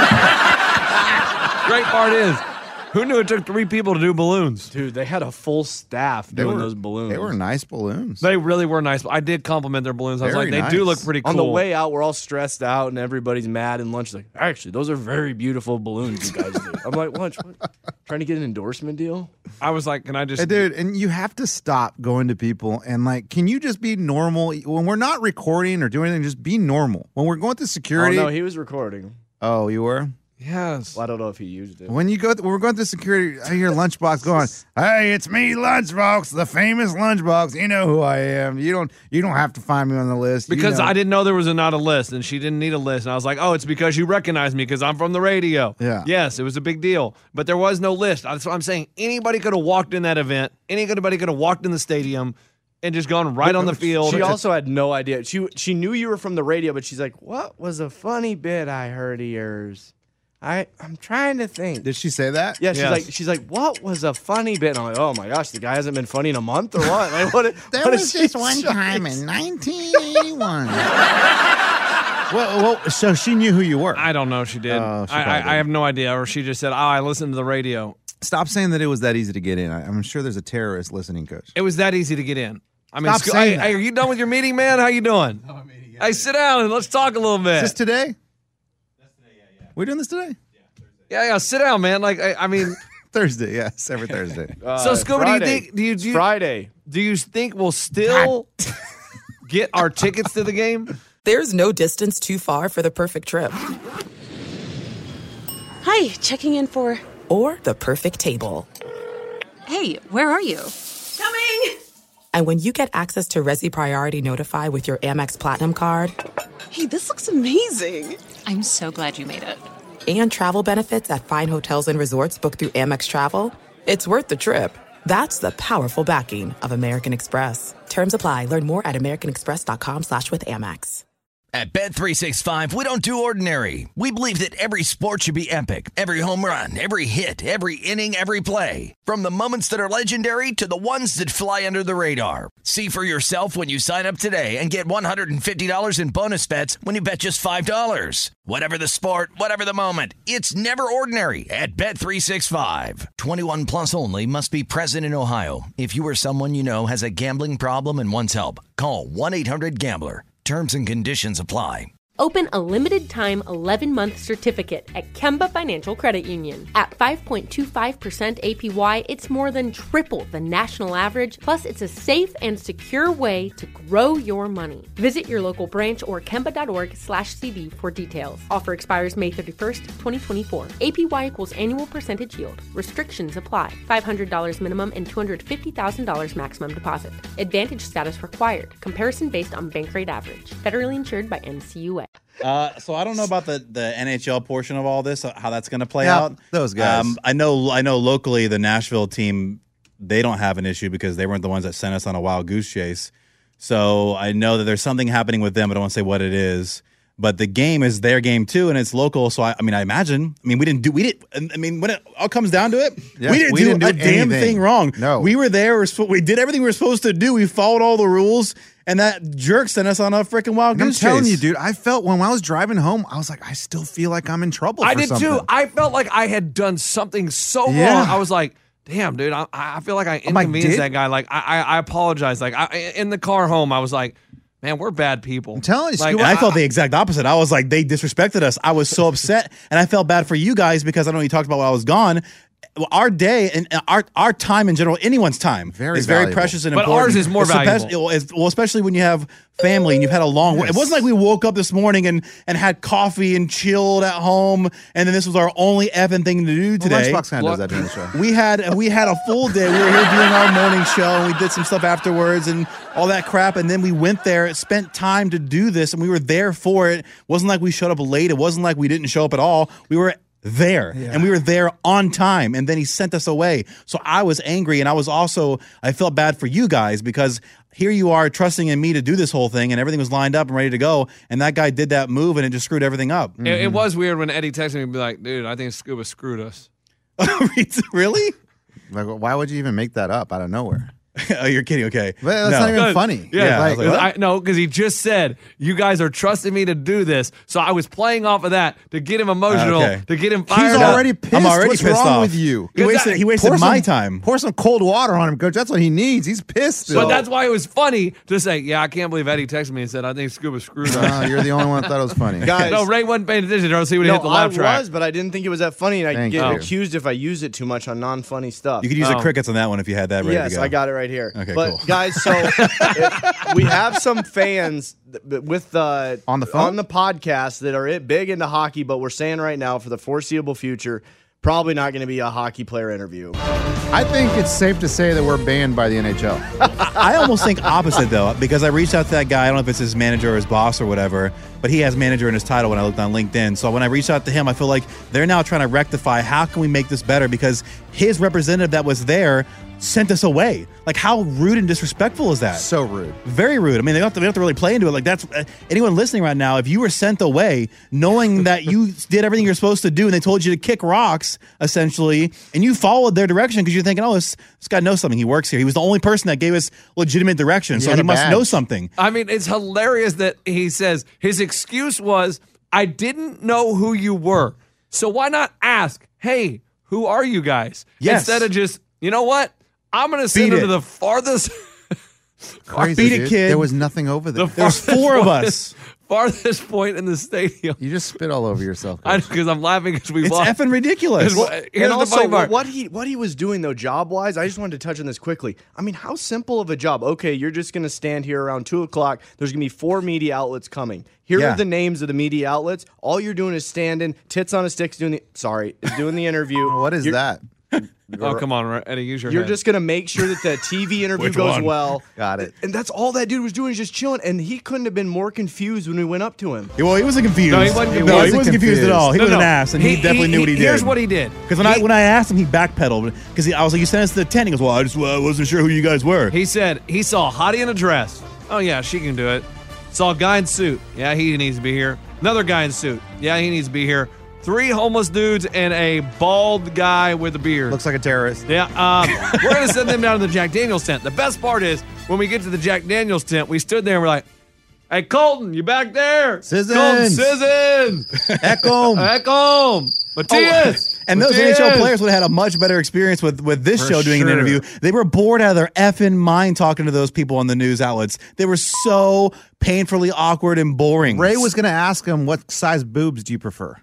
part is, who knew it took 3 people to do balloons? Dude, they had a full staff doing those balloons. They were nice balloons. They really were nice. I did compliment their balloons. I was Very like, they do nice. look pretty cool. On the way out, we're all stressed out and everybody's mad. And Lunch is like, actually, those are very beautiful balloons you guys do. I'm like, Lunch, what? Trying to get an endorsement deal? I was like, can I just... Hey, dude, and you have to stop going to people and like, can you just be normal? When we're not recording or doing anything, just be normal. When we're going to security... Oh, no, he was recording. Oh, you were? Yes. Well, I don't know if he used it. When we're going through security, I hear Lunchbox going, "Hey, it's me, Lunchbox, the famous Lunchbox. You know who I am. You don't have to find me on the list." Because you know. I didn't know there was not a list, and she didn't need a list. And I was like, oh, it's because you recognize me because I'm from the radio. Yeah. Yes, it was a big deal. But there was no list. That's what I'm saying. Anybody could have walked in that event. Anybody could have walked in the stadium and just gone right on the field. She also had no idea. She knew you were from the radio, but she's like, what was a funny bit I heard of yours? I'm trying to think. Did she say that? Yeah, Yes. she's like, what was a funny bit? And I'm like, oh my gosh, the guy hasn't been funny in a month or what? Like, what There what was is just she one trying time to in 1981. well, so she knew who you were. I don't know if she did. Oh, she probably I did. have no idea. Or she just said, oh, I listened to the radio. Stop saying that it was that easy to get in. I'm sure there's a terrorist listening, Coach. It was that easy to get in. I mean, Stop saying that. Hey, are you done with your meeting, man? How you doing? No, I'm meeting. Hey, sit down and let's talk a little bit. Is this today? That's today, yeah. We're doing this today? Yeah, sit down, man. Like, I mean, Thursday, yes, every Thursday. so Scuba, Friday. do you think Friday. Do you think we'll still get our tickets to the game? There's no distance too far for the perfect trip. Hi, checking in for... Or the perfect table. Hey, where are you? Coming! And when you get access to Resi Priority Notify with your Amex Platinum card... Hey, this looks amazing. I'm so glad you made it. And travel benefits at fine hotels and resorts booked through Amex Travel, it's worth the trip. That's the powerful backing of American Express. Terms apply. Learn more at americanexpress.com/withAmex. At Bet365, we don't do ordinary. We believe that every sport should be epic. Every home run, every hit, every inning, every play. From the moments that are legendary to the ones that fly under the radar. See for yourself when you sign up today and get $150 in bonus bets when you bet just $5. Whatever the sport, whatever the moment, it's never ordinary at Bet365. 21 plus only. Must be present in Ohio. If you or someone you know has a gambling problem and wants help, call 1-800-GAMBLER. Terms and conditions apply. Open a limited-time 11-month certificate at Kemba Financial Credit Union. At 5.25% APY, it's more than triple the national average, plus it's a safe and secure way to grow your money. Visit your local branch or kemba.org/CD for details. Offer expires May 31st, 2024. APY equals annual percentage yield. Restrictions apply. $500 minimum and $250,000 maximum deposit. Advantage status required. Comparison based on bank rate average. Federally insured by NCUA. So I don't know about the NHL portion of all this, how that's going to play out. Those guys. I know locally the Nashville team, they don't have an issue because they weren't the ones that sent us on a wild goose chase. So I know that there's something happening with them. I don't want to say what it is. But the game is their game too, and it's local. So I imagine. When it all comes down to it, we didn't do a damn thing wrong. No, we were there. We did everything we were supposed to do. We followed all the rules, and that jerk sent us on a freaking wild goose chase. I'm telling you, dude. I felt when I was driving home, I was like, I still feel like I'm in trouble. I for did something. too. I felt like I had done something so wrong. I was like, damn, dude. I feel like I inconvenienced that guy. Like I apologize. Like in the car home, I was like, man, we're bad people. I'm telling you, like, I felt the exact opposite. I was like, they disrespected us. I was so upset, and I felt bad for you guys because I know you talked about while I was gone. Our day and our time in general, anyone's time, is very precious and important. But ours is more valuable. Especially when you have family and you've had a long way. It wasn't like we woke up this morning and had coffee and chilled at home, and then this was our only effing thing to do today. Lunchbox kind of does that during the show. We had a full day. We were here doing our morning show, and we did some stuff afterwards and all that crap, and then we went there, spent time to do this, and we were there for it. It wasn't like we showed up late. It wasn't like we didn't show up at all. We were there, and we were there on time, and then he sent us away. So I was angry, and I felt bad for you guys because here you are trusting in me to do this whole thing, and everything was lined up and ready to go, and that guy did that move, and it just screwed everything up. It was weird when Eddie texted me and be like, dude, I think Scuba screwed us. Really? Like, why would you even make that up out of nowhere? Oh, you're kidding. Okay. But that's not even funny. Yeah. Because he just said, you guys are trusting me to do this. So I was playing off of that to get him emotional, to get him fired up. He's already pissed. I'm already What's pissed wrong off with you? He wasted my time. Pour some cold water on him, Coach. That's what he needs. He's pissed. But that's why it was funny to say, yeah, I can't believe Eddie texted me and said, I think Scuba screwed us. You're the only one that thought it was funny. Guys, no, Ray wasn't paying attention. I don't see when he hit the laugh track. I was, but I didn't think it was that funny, and I get accused if I use it too much on non-funny stuff. You could use the crickets on that one if you had that ready to go. Yes, I got it right here. Okay, but cool. Guys, so we have some fans with on the phone? on the podcast that are big into hockey, but we're saying right now for the foreseeable future, probably not going to be a hockey player interview. I think it's safe to say that we're banned by the NHL. I almost think opposite, though, because I reached out to that guy. I don't know if it's his manager or his boss or whatever, but he has manager in his title when I looked on LinkedIn. So when I reached out to him, I feel like they're now trying to rectify how can we make this better because his representative that was there sent us away. Like, how rude and disrespectful is that? So rude. Very rude. I mean, they don't have to really play into it. Like, that's anyone listening right now, if you were sent away knowing that you did everything you're supposed to do and they told you to kick rocks, essentially, and you followed their direction because you're thinking, oh, this guy knows something. He works here. He was the only person that gave us legitimate direction, so he must know something. I mean, it's hilarious that he says his excuse was, I didn't know who you were. So why not ask, hey, who are you guys? Yes. Instead of just, you know what? I'm going to send him to the farthest. Crazy, beat dude. it, kid. There was nothing over there. There's four of us. Farthest point in the stadium. You just spit all over yourself. Because I'm laughing because we It's lost. effing ridiculous. Here's And the also, funny part. what he was doing though, job wise, I just wanted to touch on this quickly. I mean, how simple of a job? Okay, you're just going to stand here around 2:00. There's going to be 4 media outlets coming. Here are the names of the media outlets. All you're doing is standing, tits on a stick, doing the interview. What is that? Oh, come on, Eddie, use your You're head. just going to make sure that the TV interview Which goes one? well. Got it. And that's all that dude was doing, is just chilling. And he couldn't have been more confused when we went up to him. Well, he wasn't confused. No, he wasn't confused. No, he wasn't confused at all. He was an ass, and he definitely knew what he did. Here's what he did. Because when I asked him, he backpedaled. Because I was like, you sent us to the tent. He goes, well, I just wasn't sure who you guys were. He said he saw a hottie in a dress. Oh, yeah, she can do it. Saw a guy in suit. Yeah, he needs to be here. Another guy in suit. Yeah, he needs to be here. 3 homeless dudes and a bald guy with a beard. Looks like a terrorist. Yeah, we're going to send them down to the Jack Daniels tent. The best part is when we get to the Jack Daniels tent, we stood there and we're like, Hey, Colton, you back there? Sizzins. Colton, Sizzin. Echo. Echo. Matthias. And those Matthias. NHL players would have had a much better experience with this show doing an interview. They were bored out of their effing mind talking to those people on the news outlets. They were so painfully awkward and boring. Ray was going to ask him, what size boobs do you prefer?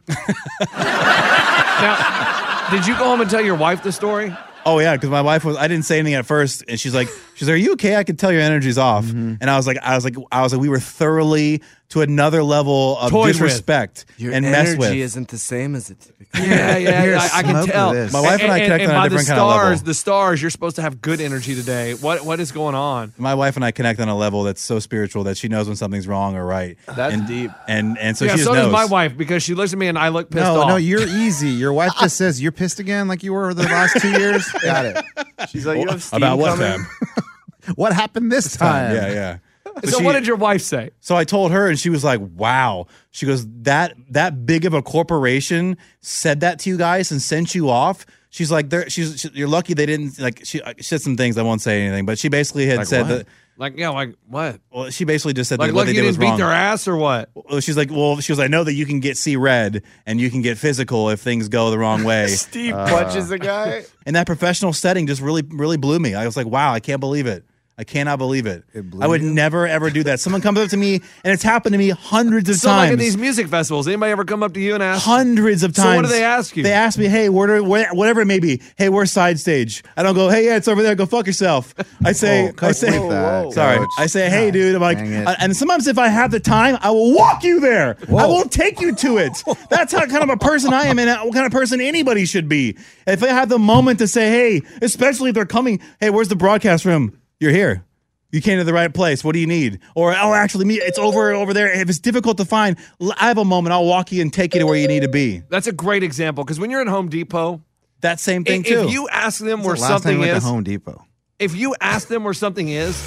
Now, did you go home and tell your wife the story? Oh yeah, because my wife I didn't say anything at first, and she's like, "Are you okay? I could tell your energy's off." Mm-hmm. And I was like, we were thoroughly to another level of Toyed disrespect Your and mess with. energy isn't the same as it typically. Yeah, I can smoke tell. with this. My wife and I connect on a different kind of level. The stars, you're supposed to have good energy today. What is going on? My wife and I connect on a level that's so spiritual that she knows when something's wrong or right. That's deep. And so Yeah, she just so knows. does my wife because she looks at me and I look pissed off. No, you're easy. Your wife just says, you're pissed again like you were the last 2 years? Got it. She's like, you have steam About what coming? time? What happened this time? Yeah. So what did your wife say? So I told her, and she was like, "Wow." She goes, "That big of a corporation said that to you guys and sent you off." She's like, "You're lucky they didn't like." She said some things. I won't say anything, but she basically had said that. Like what? Well, she basically just said Like that what lucky they you did was didn't beat wrong. their ass or what? Well, she's like, she goes, "I know that you can see red and you can get physical if things go the wrong way." Steve punches a guy. And that professional setting just really, really blew me. I was like, "Wow, I can't believe it. I cannot believe it. I would never, ever do that." Someone comes up to me, and it's happened to me hundreds of So times. like at these music festivals, anybody ever come up to you and ask? Hundreds of times. So what do they ask you? They ask me, "Hey, whatever it may be. Hey, where's side stage?" I don't go, "Hey, yeah, it's over there. Go fuck yourself." I say, sorry. I say, "Hey, dude." I'm like, and sometimes if I have the time, I will walk you there. I will take you to it. That's how kind of a person I am, and what kind of person anybody should be. If I have the moment to say, "Hey," especially if they're coming, "Hey, where's the broadcast room?" You're here. You came to the right place. What do you need? Or, actually, it's over there. If it's difficult to find, I have a moment. I'll walk you and take you to where you need to be. That's a great example because when you're at Home Depot, that same thing too. If you ask them where Last something time we went is, to Home Depot. if you ask them where something is,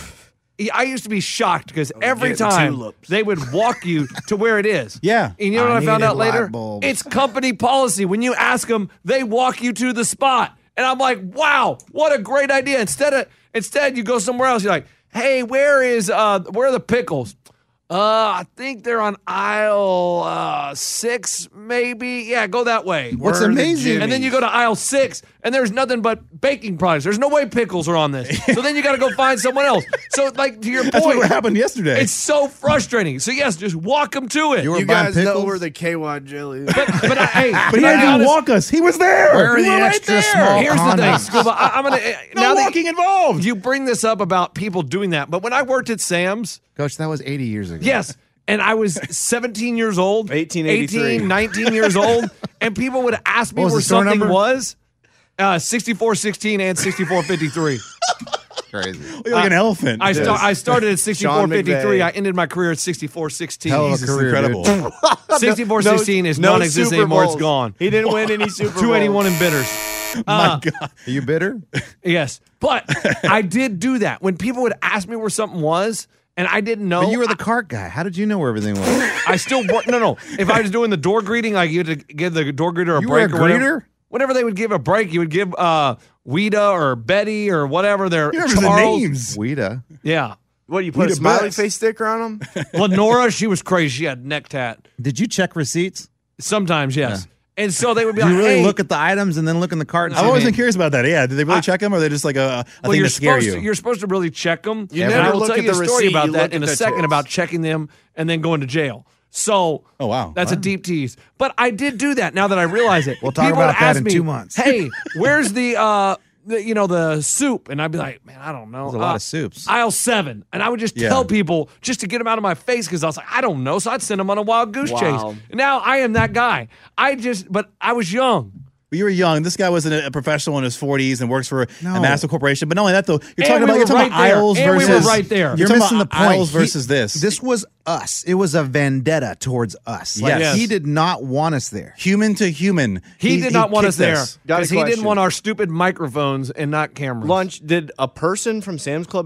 I used to be shocked because every getting time tulips. they would walk you to where it is. Yeah. And you know what I found needed out later? light bulbs. It's company policy. When you ask them, they walk you to the spot. And I'm like, wow, what a great idea. Instead you go somewhere else. You're like, hey, where are the pickles? I think they're on aisle 6, maybe. Yeah, go that way. What's Word to amazing- Jimmy. And then you go to aisle 6, and there's nothing but baking products. There's no way pickles are on this. So then you got to go find someone else. So, like, to your point, That's what happened yesterday. it's so frustrating. So, yes, just walk them to it. You were You buying guys know pickles? where the K1 jelly is. But he But he didn't walk us. He was there. Where are We the were right extra there. small Here's the thing, condoms? Scuba. I'm gonna No now that walking involved. you bring this up about people doing that, but when I worked at Sam's, Coach, that was 80 years ago. yes, and I was 17 years old, 1883. 19 years old, and people would ask me What was where the store something number? was. 6416 and 6453. Crazy. You're like an elephant. I started at 6453. McVay. I ended my career at 6416. Hell of a Jesus, career, incredible. 6416 is no non-existent Super anymore. It's Bowls. gone. He didn't win any Super Bowls. 281 in bitters. My God. Are you bitter? Yes, but I did do that when people would ask me where something was, and I didn't know. But you were the cart guy. How did you know where everything was? I still work. No. If I was doing the door greeting, like you had to give the door greeter a You were break a or whatever. greeter? Whenever they would give a break, you would give Weta or Betty or whatever their You remember the Charles. names. Weeda. Yeah, What, you put Eat a a smiley bus. face sticker on him? Lenora, she was crazy. She had neck tat. Did you check receipts? Sometimes, yes. And so they would be Do like, you really hey, look at the items and then look in the cart and I've see, always man, been curious about that. Yeah, did they really check them, or are they just like a thing you're to scare supposed you? to, you're supposed to really check them. You and never I will look tell at you a the story receipt, about you that look in at a the second tips. about checking them and then going to jail. So, Oh, wow. that's a deep tease. But I did do that. Now that I realize it, We'll talk People about would that ask in me, 2 months. Hey, where's the soup? And I'd be like, man, I don't know. There's a lot of soups. Aisle 7, and I would just Yeah. tell people just to get them out of my face because I was like, I don't know. So I'd send them on a wild goose Wow. chase. And now I am that guy. But I was young. But you were young. This guy was a professional in his 40s and works for a No. massive corporation. But not only that, though, you're And talking we about were you're talking right about there. aisles And we versus were right there. You're You're talking missing the about point. aisles versus this. This was us. It was a vendetta towards us. Like, Yes. he did not want us there. Human to human. He did not want us kicked there Got a because he didn't question. want our stupid microphones and not cameras. Lunch, did a person from Sam's Club ever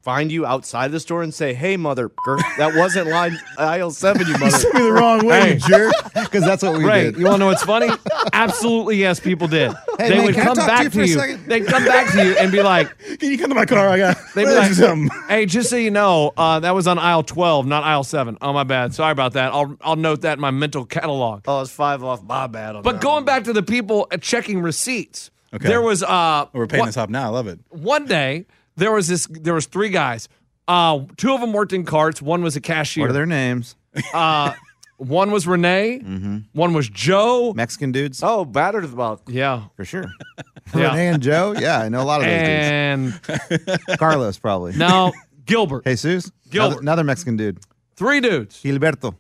find you outside the store and say, "Hey, mother, that wasn't line aisle 7, you mother." Took me the wrong way, you jerk. Because that's what we did. You want to know what's funny? Absolutely, yes, people did. Hey, they man, would can I come talk to back you for to a you. second? They'd come back to you and be like, "Can you come to my car? I got." They'd be like, "Hey, just so you know, that was on aisle 12, not aisle 7. Oh, my bad. Sorry about that. I'll note that in my mental catalog." Oh, it's 5 off. My bad. But going back to the people checking receipts, Okay. there was We're paying this up now. I love it. one day there was 3 guys. 2 of them worked in carts. One was a cashier. What are their names? One was Renee. One was Joe. Mexican dudes? Oh, battered about. Yeah, For sure. Yeah. Renee and Joe? Yeah, I know a lot of those and dudes. Carlos, probably. now Gilbert. Jesus? Gilbert. Another Mexican dude. 3 dudes. Gilberto.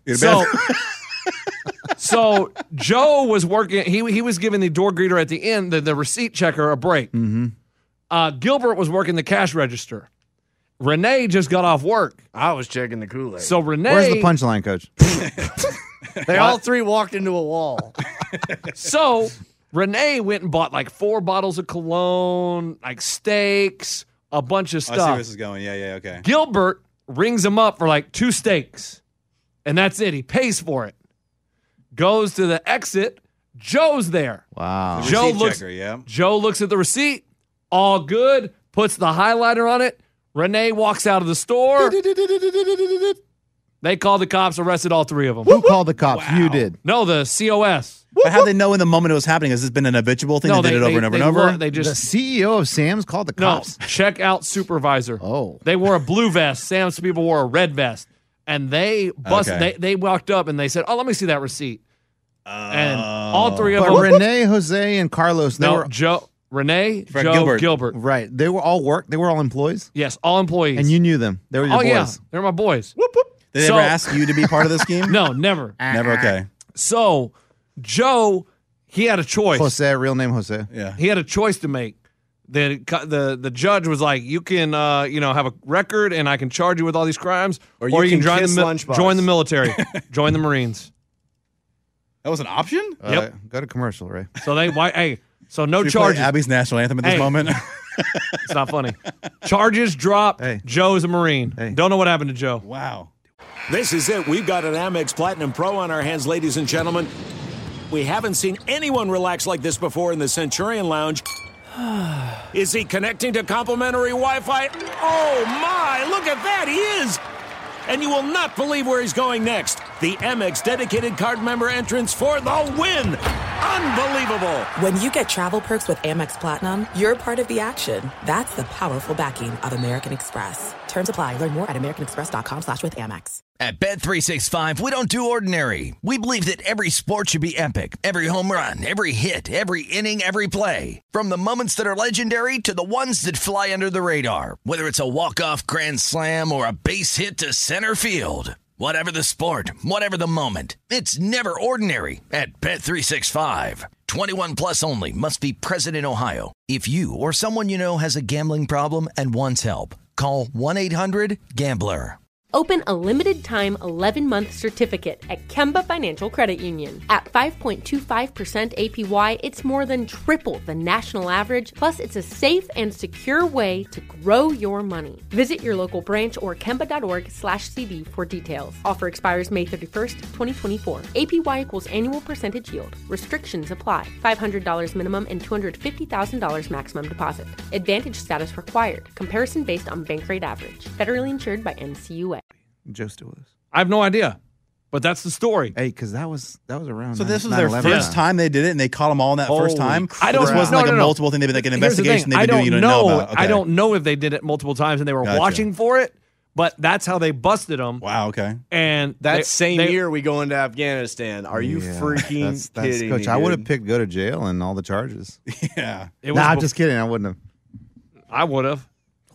So Joe was working. He was giving the door greeter at the end, the receipt checker, a break. Gilbert was working the cash register. Renee just got off work. I was checking the Kool-Aid. So Renee. Where's the punchline, Coach? They all 3 walked into a wall. So Renee went and bought like 4 bottles of cologne, like steaks, a bunch of I see stuff. where this is going. Yeah, okay. Gilbert rings him up for like 2 steaks, and that's it. He pays for it. Goes to the exit. Joe's there. Wow. Joe Receipt looks. checker, yeah. Joe looks at the receipt. All good. Puts the highlighter on it. Renee walks out of the store. They called the cops. Arrested all 3 of them. Who called the cops? You did. No, the COS. But how they know in the moment it was happening? Has this been an habitual thing? No, they did it over and over and over? They The just CEO of Sam's called the cops. checkout supervisor. Oh. They wore a blue vest. Sam's people wore a red vest, and they busted. Okay. They walked up and they said, "Oh, let me see that receipt." And all 3 of But them. Renee, Jose, and Carlos, they were Joe, Renee, Fred Joe, Gilbert. right. They were all employees, Yes, all employees. and you knew them. They were your Oh boys. yeah, they're my boys. Did they So- ever ask you to be part of the scheme? No, never. Never, okay. So Joe, he had a choice. Jose, real name Jose. Yeah. He had a choice to make. The judge was like, you can have a record and I can charge you with all these crimes, Or you can join kiss Lunchbox. join the military, join the Marines. That was an option? Yep. Go to commercial, Ray. So no Should we play charges. Abby's national anthem at this Hey. moment? It's not funny. Charges drop. Hey. Joe's a Marine. Hey. Don't know what happened to Joe. Wow. This is it. We've got an Amex Platinum Pro on our hands, ladies and gentlemen. We haven't seen anyone relax like this before in the Centurion Lounge. Is he connecting to complimentary Wi-Fi? Oh, my. Look at that. He is. And you will not believe where he's going next. The Amex dedicated card member entrance for the win. Unbelievable. When you get travel perks with Amex Platinum, you're part of the action. That's the powerful backing of American Express. Terms apply. Learn more at americanexpress.com/withAmex. At Bet365, we don't do ordinary. We believe that every sport should be epic. Every home run, every hit, every inning, every play. From the moments that are legendary to the ones that fly under the radar. Whether it's a walk-off grand slam or a base hit to center field. Whatever the sport, whatever the moment. It's never ordinary at Bet365. 21 plus only. Must be present in Ohio. If you or someone you know has a gambling problem and wants help, call 1-800-GAMBLER. Open a limited-time 11-month certificate at Kemba Financial Credit Union. At 5.25% APY, it's more than triple the national average, plus it's a safe and secure way to grow your money. Visit your local branch or kemba.org/cb for details. Offer expires May 31st, 2024. APY equals annual percentage yield. Restrictions apply. $500 minimum and $250,000 maximum deposit. Advantage status required. Comparison based on bank rate average. Federally insured by NCUA. Joe still is. I have no idea, but that's the story. Hey, because that was around. So this was their 9/11 first time. time they did it, and they caught them all in that first time. I don't. This wasn't no, like no, a no. multiple thing. They'd be like an Here's the investigation. thing. They do you don't know about. Okay. I don't know if they did it multiple times and they were Gotcha. watching for it, but that's how they busted them. Wow. Okay. And That same year we go into Afghanistan. Are you Yeah, freaking that's kidding Coach, me? I would have dude? picked go to jail and all the charges. Yeah. it was Nah, bef- just kidding. I wouldn't have. I would have.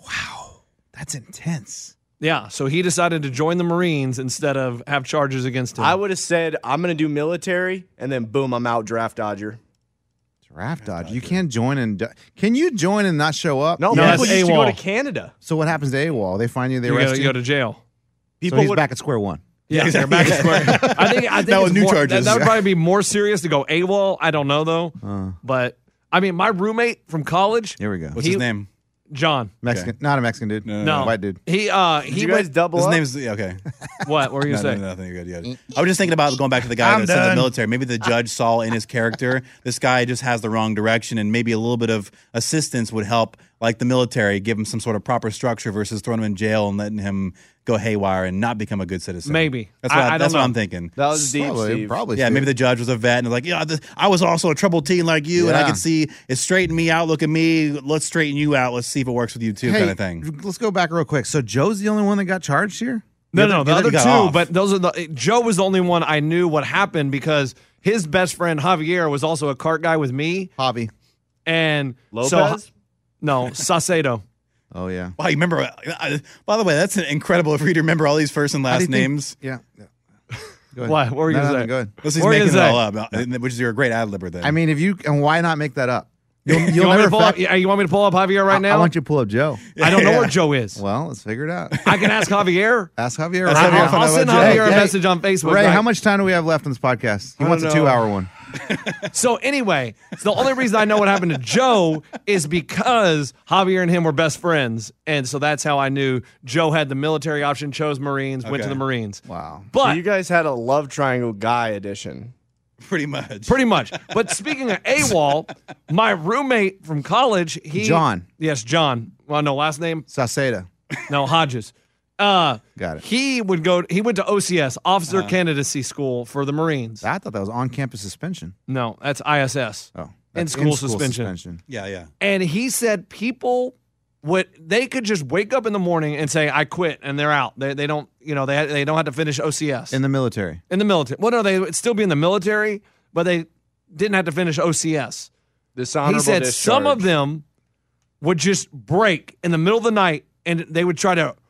That's intense. Yeah. So he decided to join the Marines instead of have charges against him. I would have said, I'm going to do military, and then boom, I'm out draft dodger. Draft dodge. You can't join and can you join and not show up? No, No, people that's used to go AWOL. to Canada. So what happens to AWOL? They find you. They you arrest gotta you. go to jail. So he's back at square one. Yeah, they're back at square. I think That was it's new more, charges. That would probably be more serious to go AWOL. I don't know though. But I mean, my roommate from college. Here we go. What's his name? John. Mexican, not a Mexican dude. No. White dude. He Did you guys went, double His up? name's okay. what were you No, going to say? nothing. You're good. I was just thinking about going back to the guy I'm that sent done. the military. Maybe the judge saw in his character this guy just has the wrong direction, and maybe a little bit of assistance would help, like the military, give him some sort of proper structure versus throwing him in jail and letting him go haywire and not become a good citizen. Maybe. That's what, I don't that's what know. I'm thinking. That was deep, Steve. Probably. Yeah, Steve. maybe the judge was a vet and was like, yeah, I was also a troubled teen like you, and I Yeah. could see it straightened me out. Look at me. Let's straighten you out. Let's see if it works with you too, Hey, kind of thing. let's go back real quick. So Joe's the only one that got charged here? No, the other got two, off. but those are Joe was the only one I knew what happened because his best friend Javier was also a cart guy with me. Hobby. And Lopez? No, Saucedo. Oh, yeah. Wow, you remember? By the way, that's incredible for you to remember all these first and How do last you think- names. Yeah. Go ahead. What were you No, going to no, say? go ahead. This is What were you making it gonna all up, which is you're a great ad-libber then. I mean, and why not make that up? You'll You want, me never to pull up, fact- you want me to pull up Javier right now? I want you to pull up Joe. I don't know Yeah. where Joe is. Well, let's figure it out. I can ask Javier. Ask Javier. Ask right Javier now. if I know I'll send about Joe. Javier a Hey, message on Facebook. Ray, like- how much time do we have left on this podcast? He I wants a don't know. 2-hour one. So anyway, the only reason I know what happened to Joe is because Javier and him were best friends, and so that's how I knew Joe had the military option, chose Marines, went to Okay. the Marines. Wow. But So you guys had a love triangle guy edition. pretty much. pretty much. But speaking of AWOL, my roommate from college, John. Yes, John. Well, no, last name? Saceda. No, Hodges. Got it. He went to OCS, Officer Candidacy School for the Marines. I thought that was on-campus suspension. No, that's ISS. Oh. In-school suspension. Yeah. And he said people they could just wake up in the morning and say, I quit, and they're out. They don't, they don't have to finish OCS. In the military. In the military. Well, no, they would still be in the military, but they didn't have to finish OCS. Dishonorable He said discharge. some of them would just break in the middle of the night and they would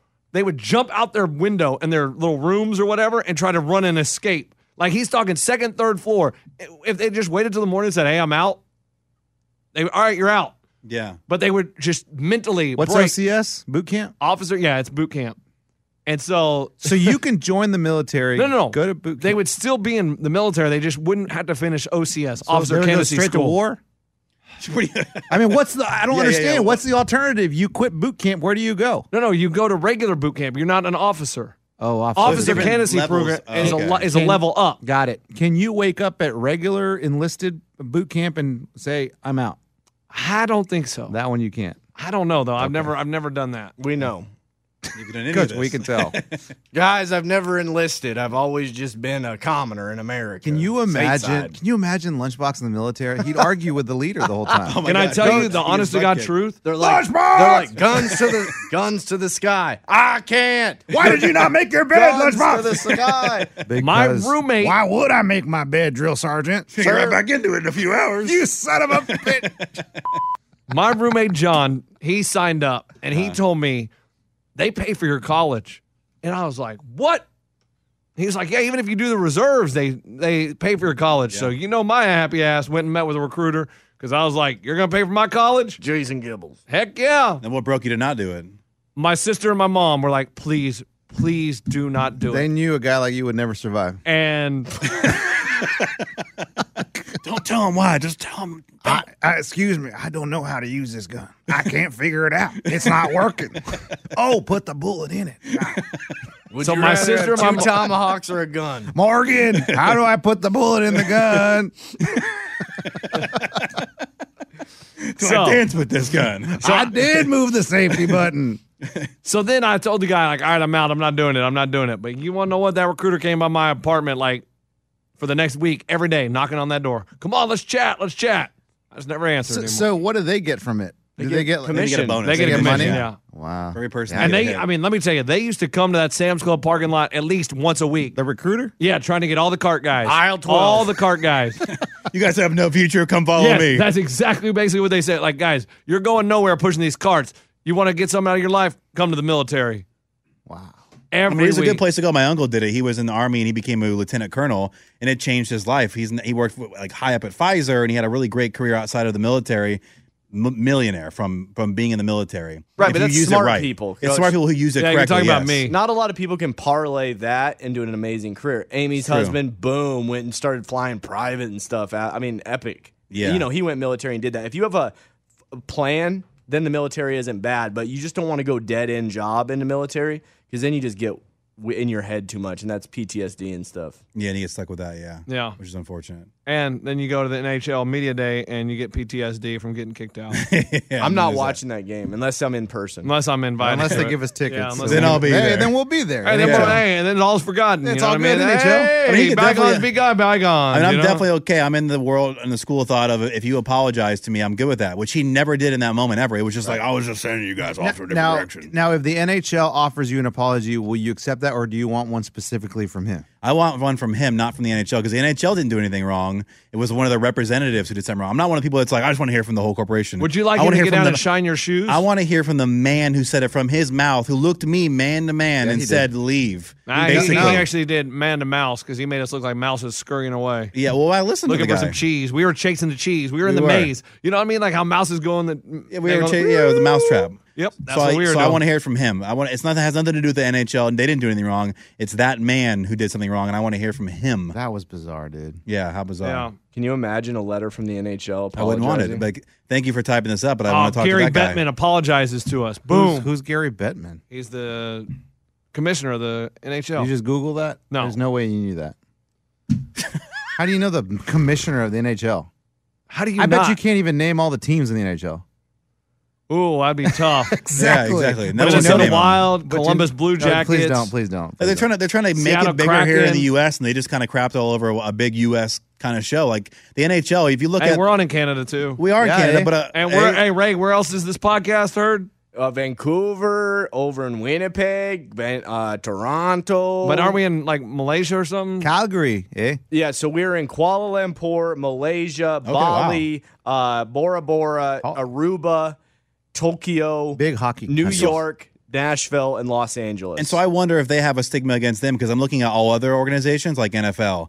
jump out their window in their little rooms or whatever and try to run and escape. Like he's talking second, third floor. If they just waited till the morning and said, hey, I'm out, all right, you're out. Yeah. But they would just mentally What's break. OCS? Boot camp? Officer, yeah, it's boot camp. And so So you can join the military. No. Go to boot camp. They would still be in the military. They just wouldn't have to finish OCS, So Officer they would go Candidacy straight School. to war? I mean, I don't Yeah, understand. yeah. What's the alternative? You quit boot camp. Where do you go? No, you go to regular boot camp. You're not an officer. Oh, Officer different Candidacy levels. program is, Okay. is a level up. Got it. Can you wake up at regular enlisted boot camp and say, I'm out? I don't think so. That one you can't. I don't know though. I've never done that. We know. You've done any of Good. this. We can tell. Guys, I've never enlisted. I've always just been a commoner in America. Can you imagine? Stateside. Can you imagine Lunchbox in the military? He'd argue with the leader the whole time. Oh my Can I God. tell you Don't the get honest to his God butt kicked. truth? They're like guns to the sky. I can't. Why did you not make your Guns to the sky. My roommate. Why would I make my bed, drill sergeant? Get right back into it in a few hours. You son of a bitch! My roommate John, he signed up and he told me they pay for your college, and I was like, "What?" He was like, "Yeah, even if you do the reserves, they pay for your college." So my happy ass went and met with a recruiter because I was like, "You're gonna pay for my college?" Jason Gibbles. Heck yeah! And what broke you to not do it? My sister and my mom were like, "Please do not do They it." knew a guy like you would never survive. And Don't tell him why. Just tell him. Excuse me, I don't know how to use this gun. I can't figure it out. It's not working. Oh, put the bullet in it. Would So you my rather sister have and my two mo- tomahawks or a gun? Morgan, how do I put the bullet in the gun? Do So- I dance with this gun? I did move the safety button. so then I told the guy, like, "All right, I'm out. I'm not doing it. But you want to know what? That recruiter came by my apartment like for the next week every day, knocking on that door. Come on, let's chat. I just never answered anymore. So what do they get from it? Do they get Maybe get a bonus. They get a money? commission, yeah. Wow. Every person. And they they, I mean, let me tell you, they used to come to that Sam's Club parking lot at least once a week. The recruiter? Yeah, trying to get all the cart guys. Aisle 12. All the cart guys. you guys have no future. Come follow Yes, me. that's exactly basically what they said. Like, guys, you're going nowhere pushing these carts. You want to get something out of your life? Come to the military. Wow. Every I mean, it's a week. good place to go. My uncle did it. He was in the Army and he became a lieutenant colonel, and it changed his life. He worked like high up at Pfizer, and he had a really great career outside of the military. Millionaire from being in the military. Right, If but you that's use smart it right. people, It's Coach. smart people who use it Yeah, you're correctly. talking about yes. me. Not a lot of people can parlay that into an amazing career. Amy's True. husband, boom, went and started flying private and stuff. I mean, epic. Yeah. He went military and did that. If you have a plan, then the military isn't bad. But you just don't want to go dead-end job in the military because then you just get in your head too much, and that's PTSD and stuff. Yeah, and you get stuck with that, Yeah. which is unfortunate. And then you go to the NHL Media Day and you get PTSD from getting kicked out. Yeah, I'm not watching that game unless I'm in person. Unless I'm invited. Unless to they it. give us tickets. Yeah, unless Then they- I'll be Hey, there. then we'll be there. Hey, then, Yeah. and then all's forgotten. It's you know all what I mean? good, NHL. Hey, I mean, you could bygones definitely- be bygones. I mean, I'm you know? definitely okay. I'm in the world and the school of thought of if you apologize to me, I'm good with that, which he never did in that moment ever. It was just like, I was just sending you guys off to a different direction. Now, if the NHL offers you an apology, will you accept that, or do you want one specifically from him? I want one from him, not from the NHL, because the NHL didn't do anything wrong. It was one of their representatives who did something wrong. I'm not one of the people that's like, I just want to hear from the whole corporation. Would you like I him wanna to hear get from down the- and shine your shoes? I want to hear from the man who said it from his mouth, who looked me man to man Yeah, and he said, did. leave. He Basically. actually did man to mouse because he made us look like mouses scurrying away. Yeah, well, I listened Looking to the for guy. some cheese. We were chasing the cheese. We were in the We were. maze. You know what I mean? Like how mouses go in the. Yeah, we were the mousetrap. Yep, that's so what we were so doing. I want to hear it from him. It's nothing has nothing to do with the NHL, and they didn't do anything wrong. It's that man who did something wrong, and I want to hear from him. That was bizarre, dude. Yeah, how bizarre. Yeah. Can you imagine a letter from the NHL? I wouldn't want it. apologizing? Like, thank you for typing this up, but I want to talk Gary to that Bettman guy. apologizes to us. Boom. Who's Gary Bettman? He's the commissioner of the NHL. You just Google that? No. There's no way you knew that. How do you know the commissioner of the NHL? How do you I not? bet you can't even name all the teams in the NHL. Ooh, that'd be tough. Exactly. Yeah, exactly. No, Minnesota name 'em. Wild, But you- Columbus Blue No, Jackets. please don't. Please don't. They're trying to make Seattle it bigger here in Kraken. the U.S., and they just kind of crapped all over a big U.S. kind of show. Like the NHL, if you look Hey, at, we're on in Canada too. we are in Yeah, Canada, eh? but And hey Ray, where else is this podcast heard? Vancouver, over in Winnipeg, Toronto. But aren't we in like Malaysia or something? Calgary, eh? Yeah, so we're in Kuala Lumpur, Malaysia, Bali, Bora Bora, Aruba, Tokyo, Big hockey. New country. York, Nashville, and Los Angeles. And so I wonder if they have a stigma against them, because I'm looking at all other organizations like NFL,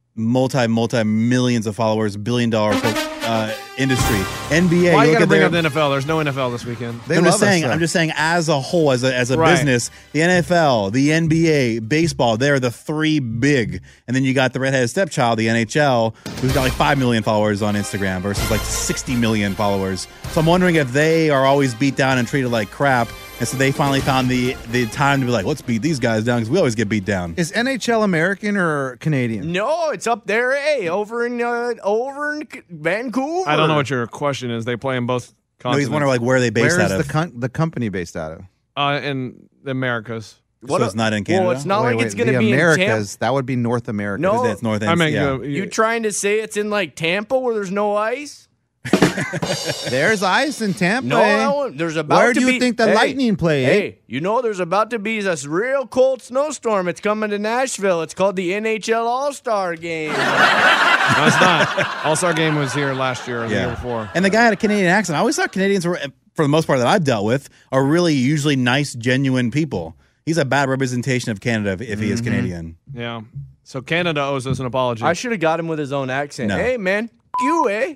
multi millions of followers, $1 billion industry, NBA. Why you look gotta at bring their- up the NFL? There's no NFL this weekend. They I'm love just saying. us, though. I'm just saying, as a whole, as a Right. business, the NFL, the NBA, baseball, they're the three big. And then you got the redheaded stepchild, the NHL, who's got like 5 million followers on Instagram versus like 60 million followers. So I'm wondering if they are always beat down and treated like crap, and so they finally found the time to be like, let's beat these guys down, because we always get beat down. Is NHL American or Canadian? no, it's up there, over in Vancouver. I don't know what your question is. They play in both No, continents. he's wondering like where are they based Where is out of. the company based out of? In the Americas. So it's not in Canada. Well, it's not Wait, like it's going to the be Americas. That would be North America. No. It's North End. I mean, yeah. You trying to say it's in like Tampa where there's no ice? There's ice in Tampa. No, that one, there's about Where to do be. you think the Lightning play? Hey, you know there's about to be this real cold snowstorm. It's coming to Nashville. It's called the NHL All-Star Game. No, it's not. All-Star Game was here last year or the year before. And the guy had a Canadian accent. I always thought Canadians were, for the most part that I've dealt with, are really usually nice, genuine people. He's a bad representation of Canada if he is Canadian. Yeah. So Canada owes us an apology. I should have got him with his own accent. No. Hey, man, you, eh?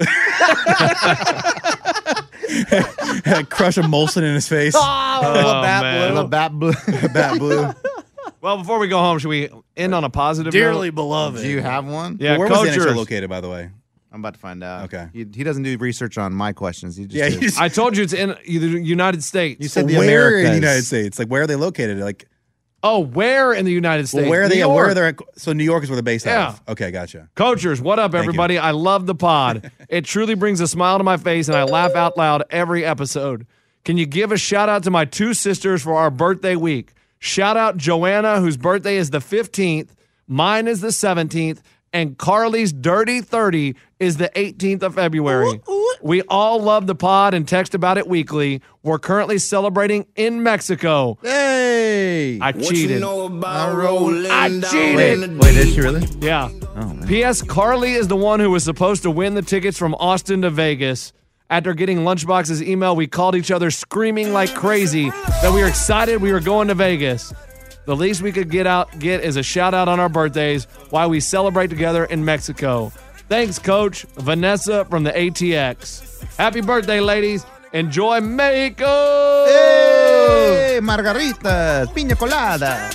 Crush a Molson in his face. man. Labatt Blue. Bat blue. Well, before we go home, should we end on a positive Dearly note? beloved. Do you have one? Yeah, Where was the coachers. NHL located, by the way? I'm about to find out. Okay. He doesn't do research on my questions. He just Yeah, did. I told you it's in the United States. You said the where Americas. in the United States? Like, where are they located? Like, Oh, where in the United States? well, where are they? New Where are York. they? So New York is where they're based Yeah. out of. Okay, gotcha. Coachers, what up, Thank everybody? I love the pod. It truly brings a smile to my face, and I laugh out loud every episode. Can you give a shout out to my two sisters for our birthday week? Shout out Joanna, whose birthday is the 15th. Mine is the 17th. And Carly's Dirty 30 is the 18th of February. We all love the pod and text about it weekly. We're currently celebrating in Mexico. Hey! I cheated. I cheated. Wait, did she really? Yeah. Oh, man. P.S. Carly is the one who was supposed to win the tickets from Austin to Vegas. After getting Lunchbox's email, we called each other screaming like crazy that we were excited we were going to Vegas. The least we could get is a shout out on our birthdays while we celebrate together in Mexico. Thanks, Coach. Vanessa from the ATX. Happy birthday, ladies. Enjoy Mexico. Hey, margaritas, piña colada.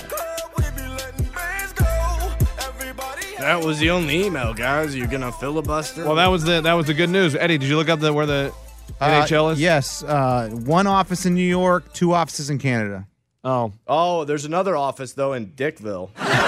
That was the only email, guys. You're gonna filibuster. Well, that was the good news. Eddie, did you look up where the NHLers? Yes. One office in New York, 2 offices in Canada. Oh, there's another office, though, in Dickville.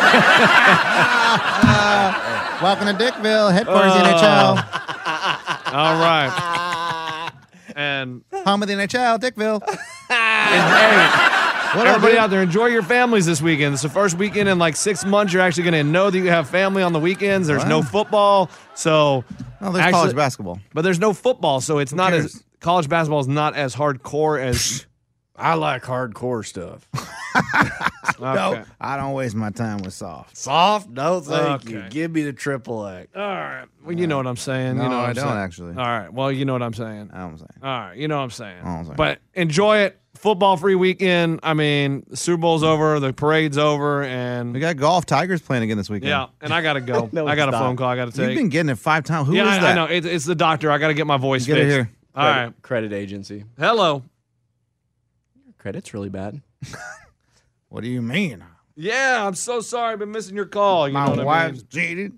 Welcome to Dickville, headquarters of the NHL. All right. And home of the NHL, Dickville. Everybody out there, enjoy your families this weekend. It's the first weekend in like 6 months. You're actually going to know that you have family on the weekends. There's no football, so there's college basketball, but there's no football, so it's not as college basketball is not as hardcore as. I like hardcore stuff. No, I don't waste my time with soft. Soft? No, thank you. Give me the AAA. All right. Well, you know what I'm saying. No, you know what I I'm don't saying. actually. All right. Well, you know what I'm saying. I know what I'm saying. All right. You know what I'm saying. I know what I'm saying. But enjoy it. Football-free weekend. I mean, the Super Bowl's over. The parade's over. And we got golf. Tigers playing again this weekend. Yeah, and I got to go. No, I got a stop. phone call I got to take. You've been getting it 5 times. Who is that? I know. It's the doctor. I got to get my voice Get fixed. it here. All right. Credit agency. Hello. Credit's really bad. What do you mean? Yeah, I'm so sorry. I've been missing your call. You know My what wife's cheated.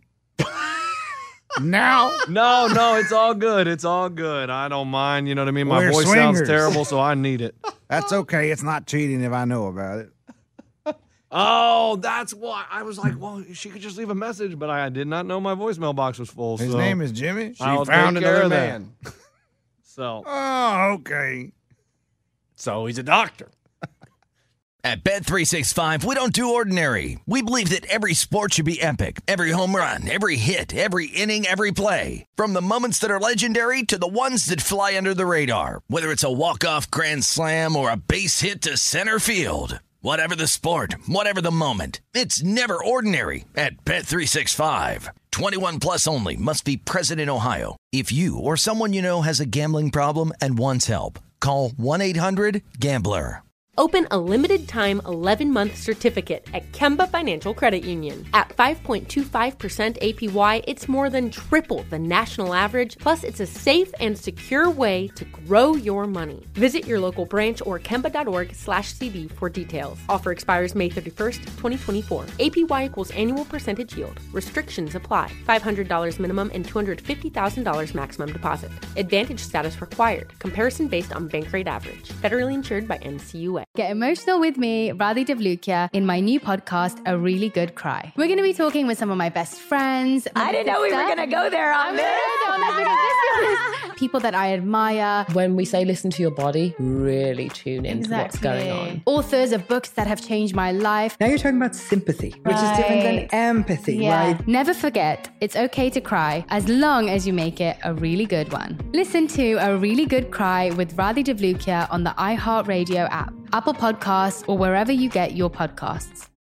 Now? No, it's all good. It's all good. I don't mind. You know what I mean? My We're voice swingers. sounds terrible, so I need it. That's okay. It's not cheating if I know about it. Oh, that's why. I was like, well, she could just leave a message, but I did not know my voicemail box was full. His so name is Jimmy. She I'll found take care another of that. man. So. Oh, okay. So he's a doctor. At Bet365, we don't do ordinary. We believe that every sport should be epic. Every home run, every hit, every inning, every play. From the moments that are legendary to the ones that fly under the radar. Whether it's a walk-off grand slam or a base hit to center field. Whatever the sport, whatever the moment. It's never ordinary at Bet365. 21 plus only. Must be present in Ohio. If you or someone you know has a gambling problem and wants help, call 1-800-GAMBLER. Open a limited-time 11-month certificate at Kemba Financial Credit Union. At 5.25% APY, it's more than triple the national average, plus it's a safe and secure way to grow your money. Visit your local branch or kemba.org/cd for details. Offer expires May 31st, 2024. APY equals annual percentage yield. Restrictions apply. $500 minimum and $250,000 maximum deposit. Advantage status required. Comparison based on bank rate average. Federally insured by NCUA. Get emotional with me, Radhi Devlukia, in my new podcast, A Really Good Cry. We're going to be talking with some of my best friends. I didn't know we were going to go there on this. People that I admire. When we say listen to your body, really tune into what's going on. Authors of books that have changed my life. Now you're talking about sympathy, which is different than empathy, right? Never forget, it's okay to cry as long as you make it a really good one. Listen to A Really Good Cry with Radhi Devlukia on the iHeartRadio app, Apple Podcasts, or wherever you get your podcasts.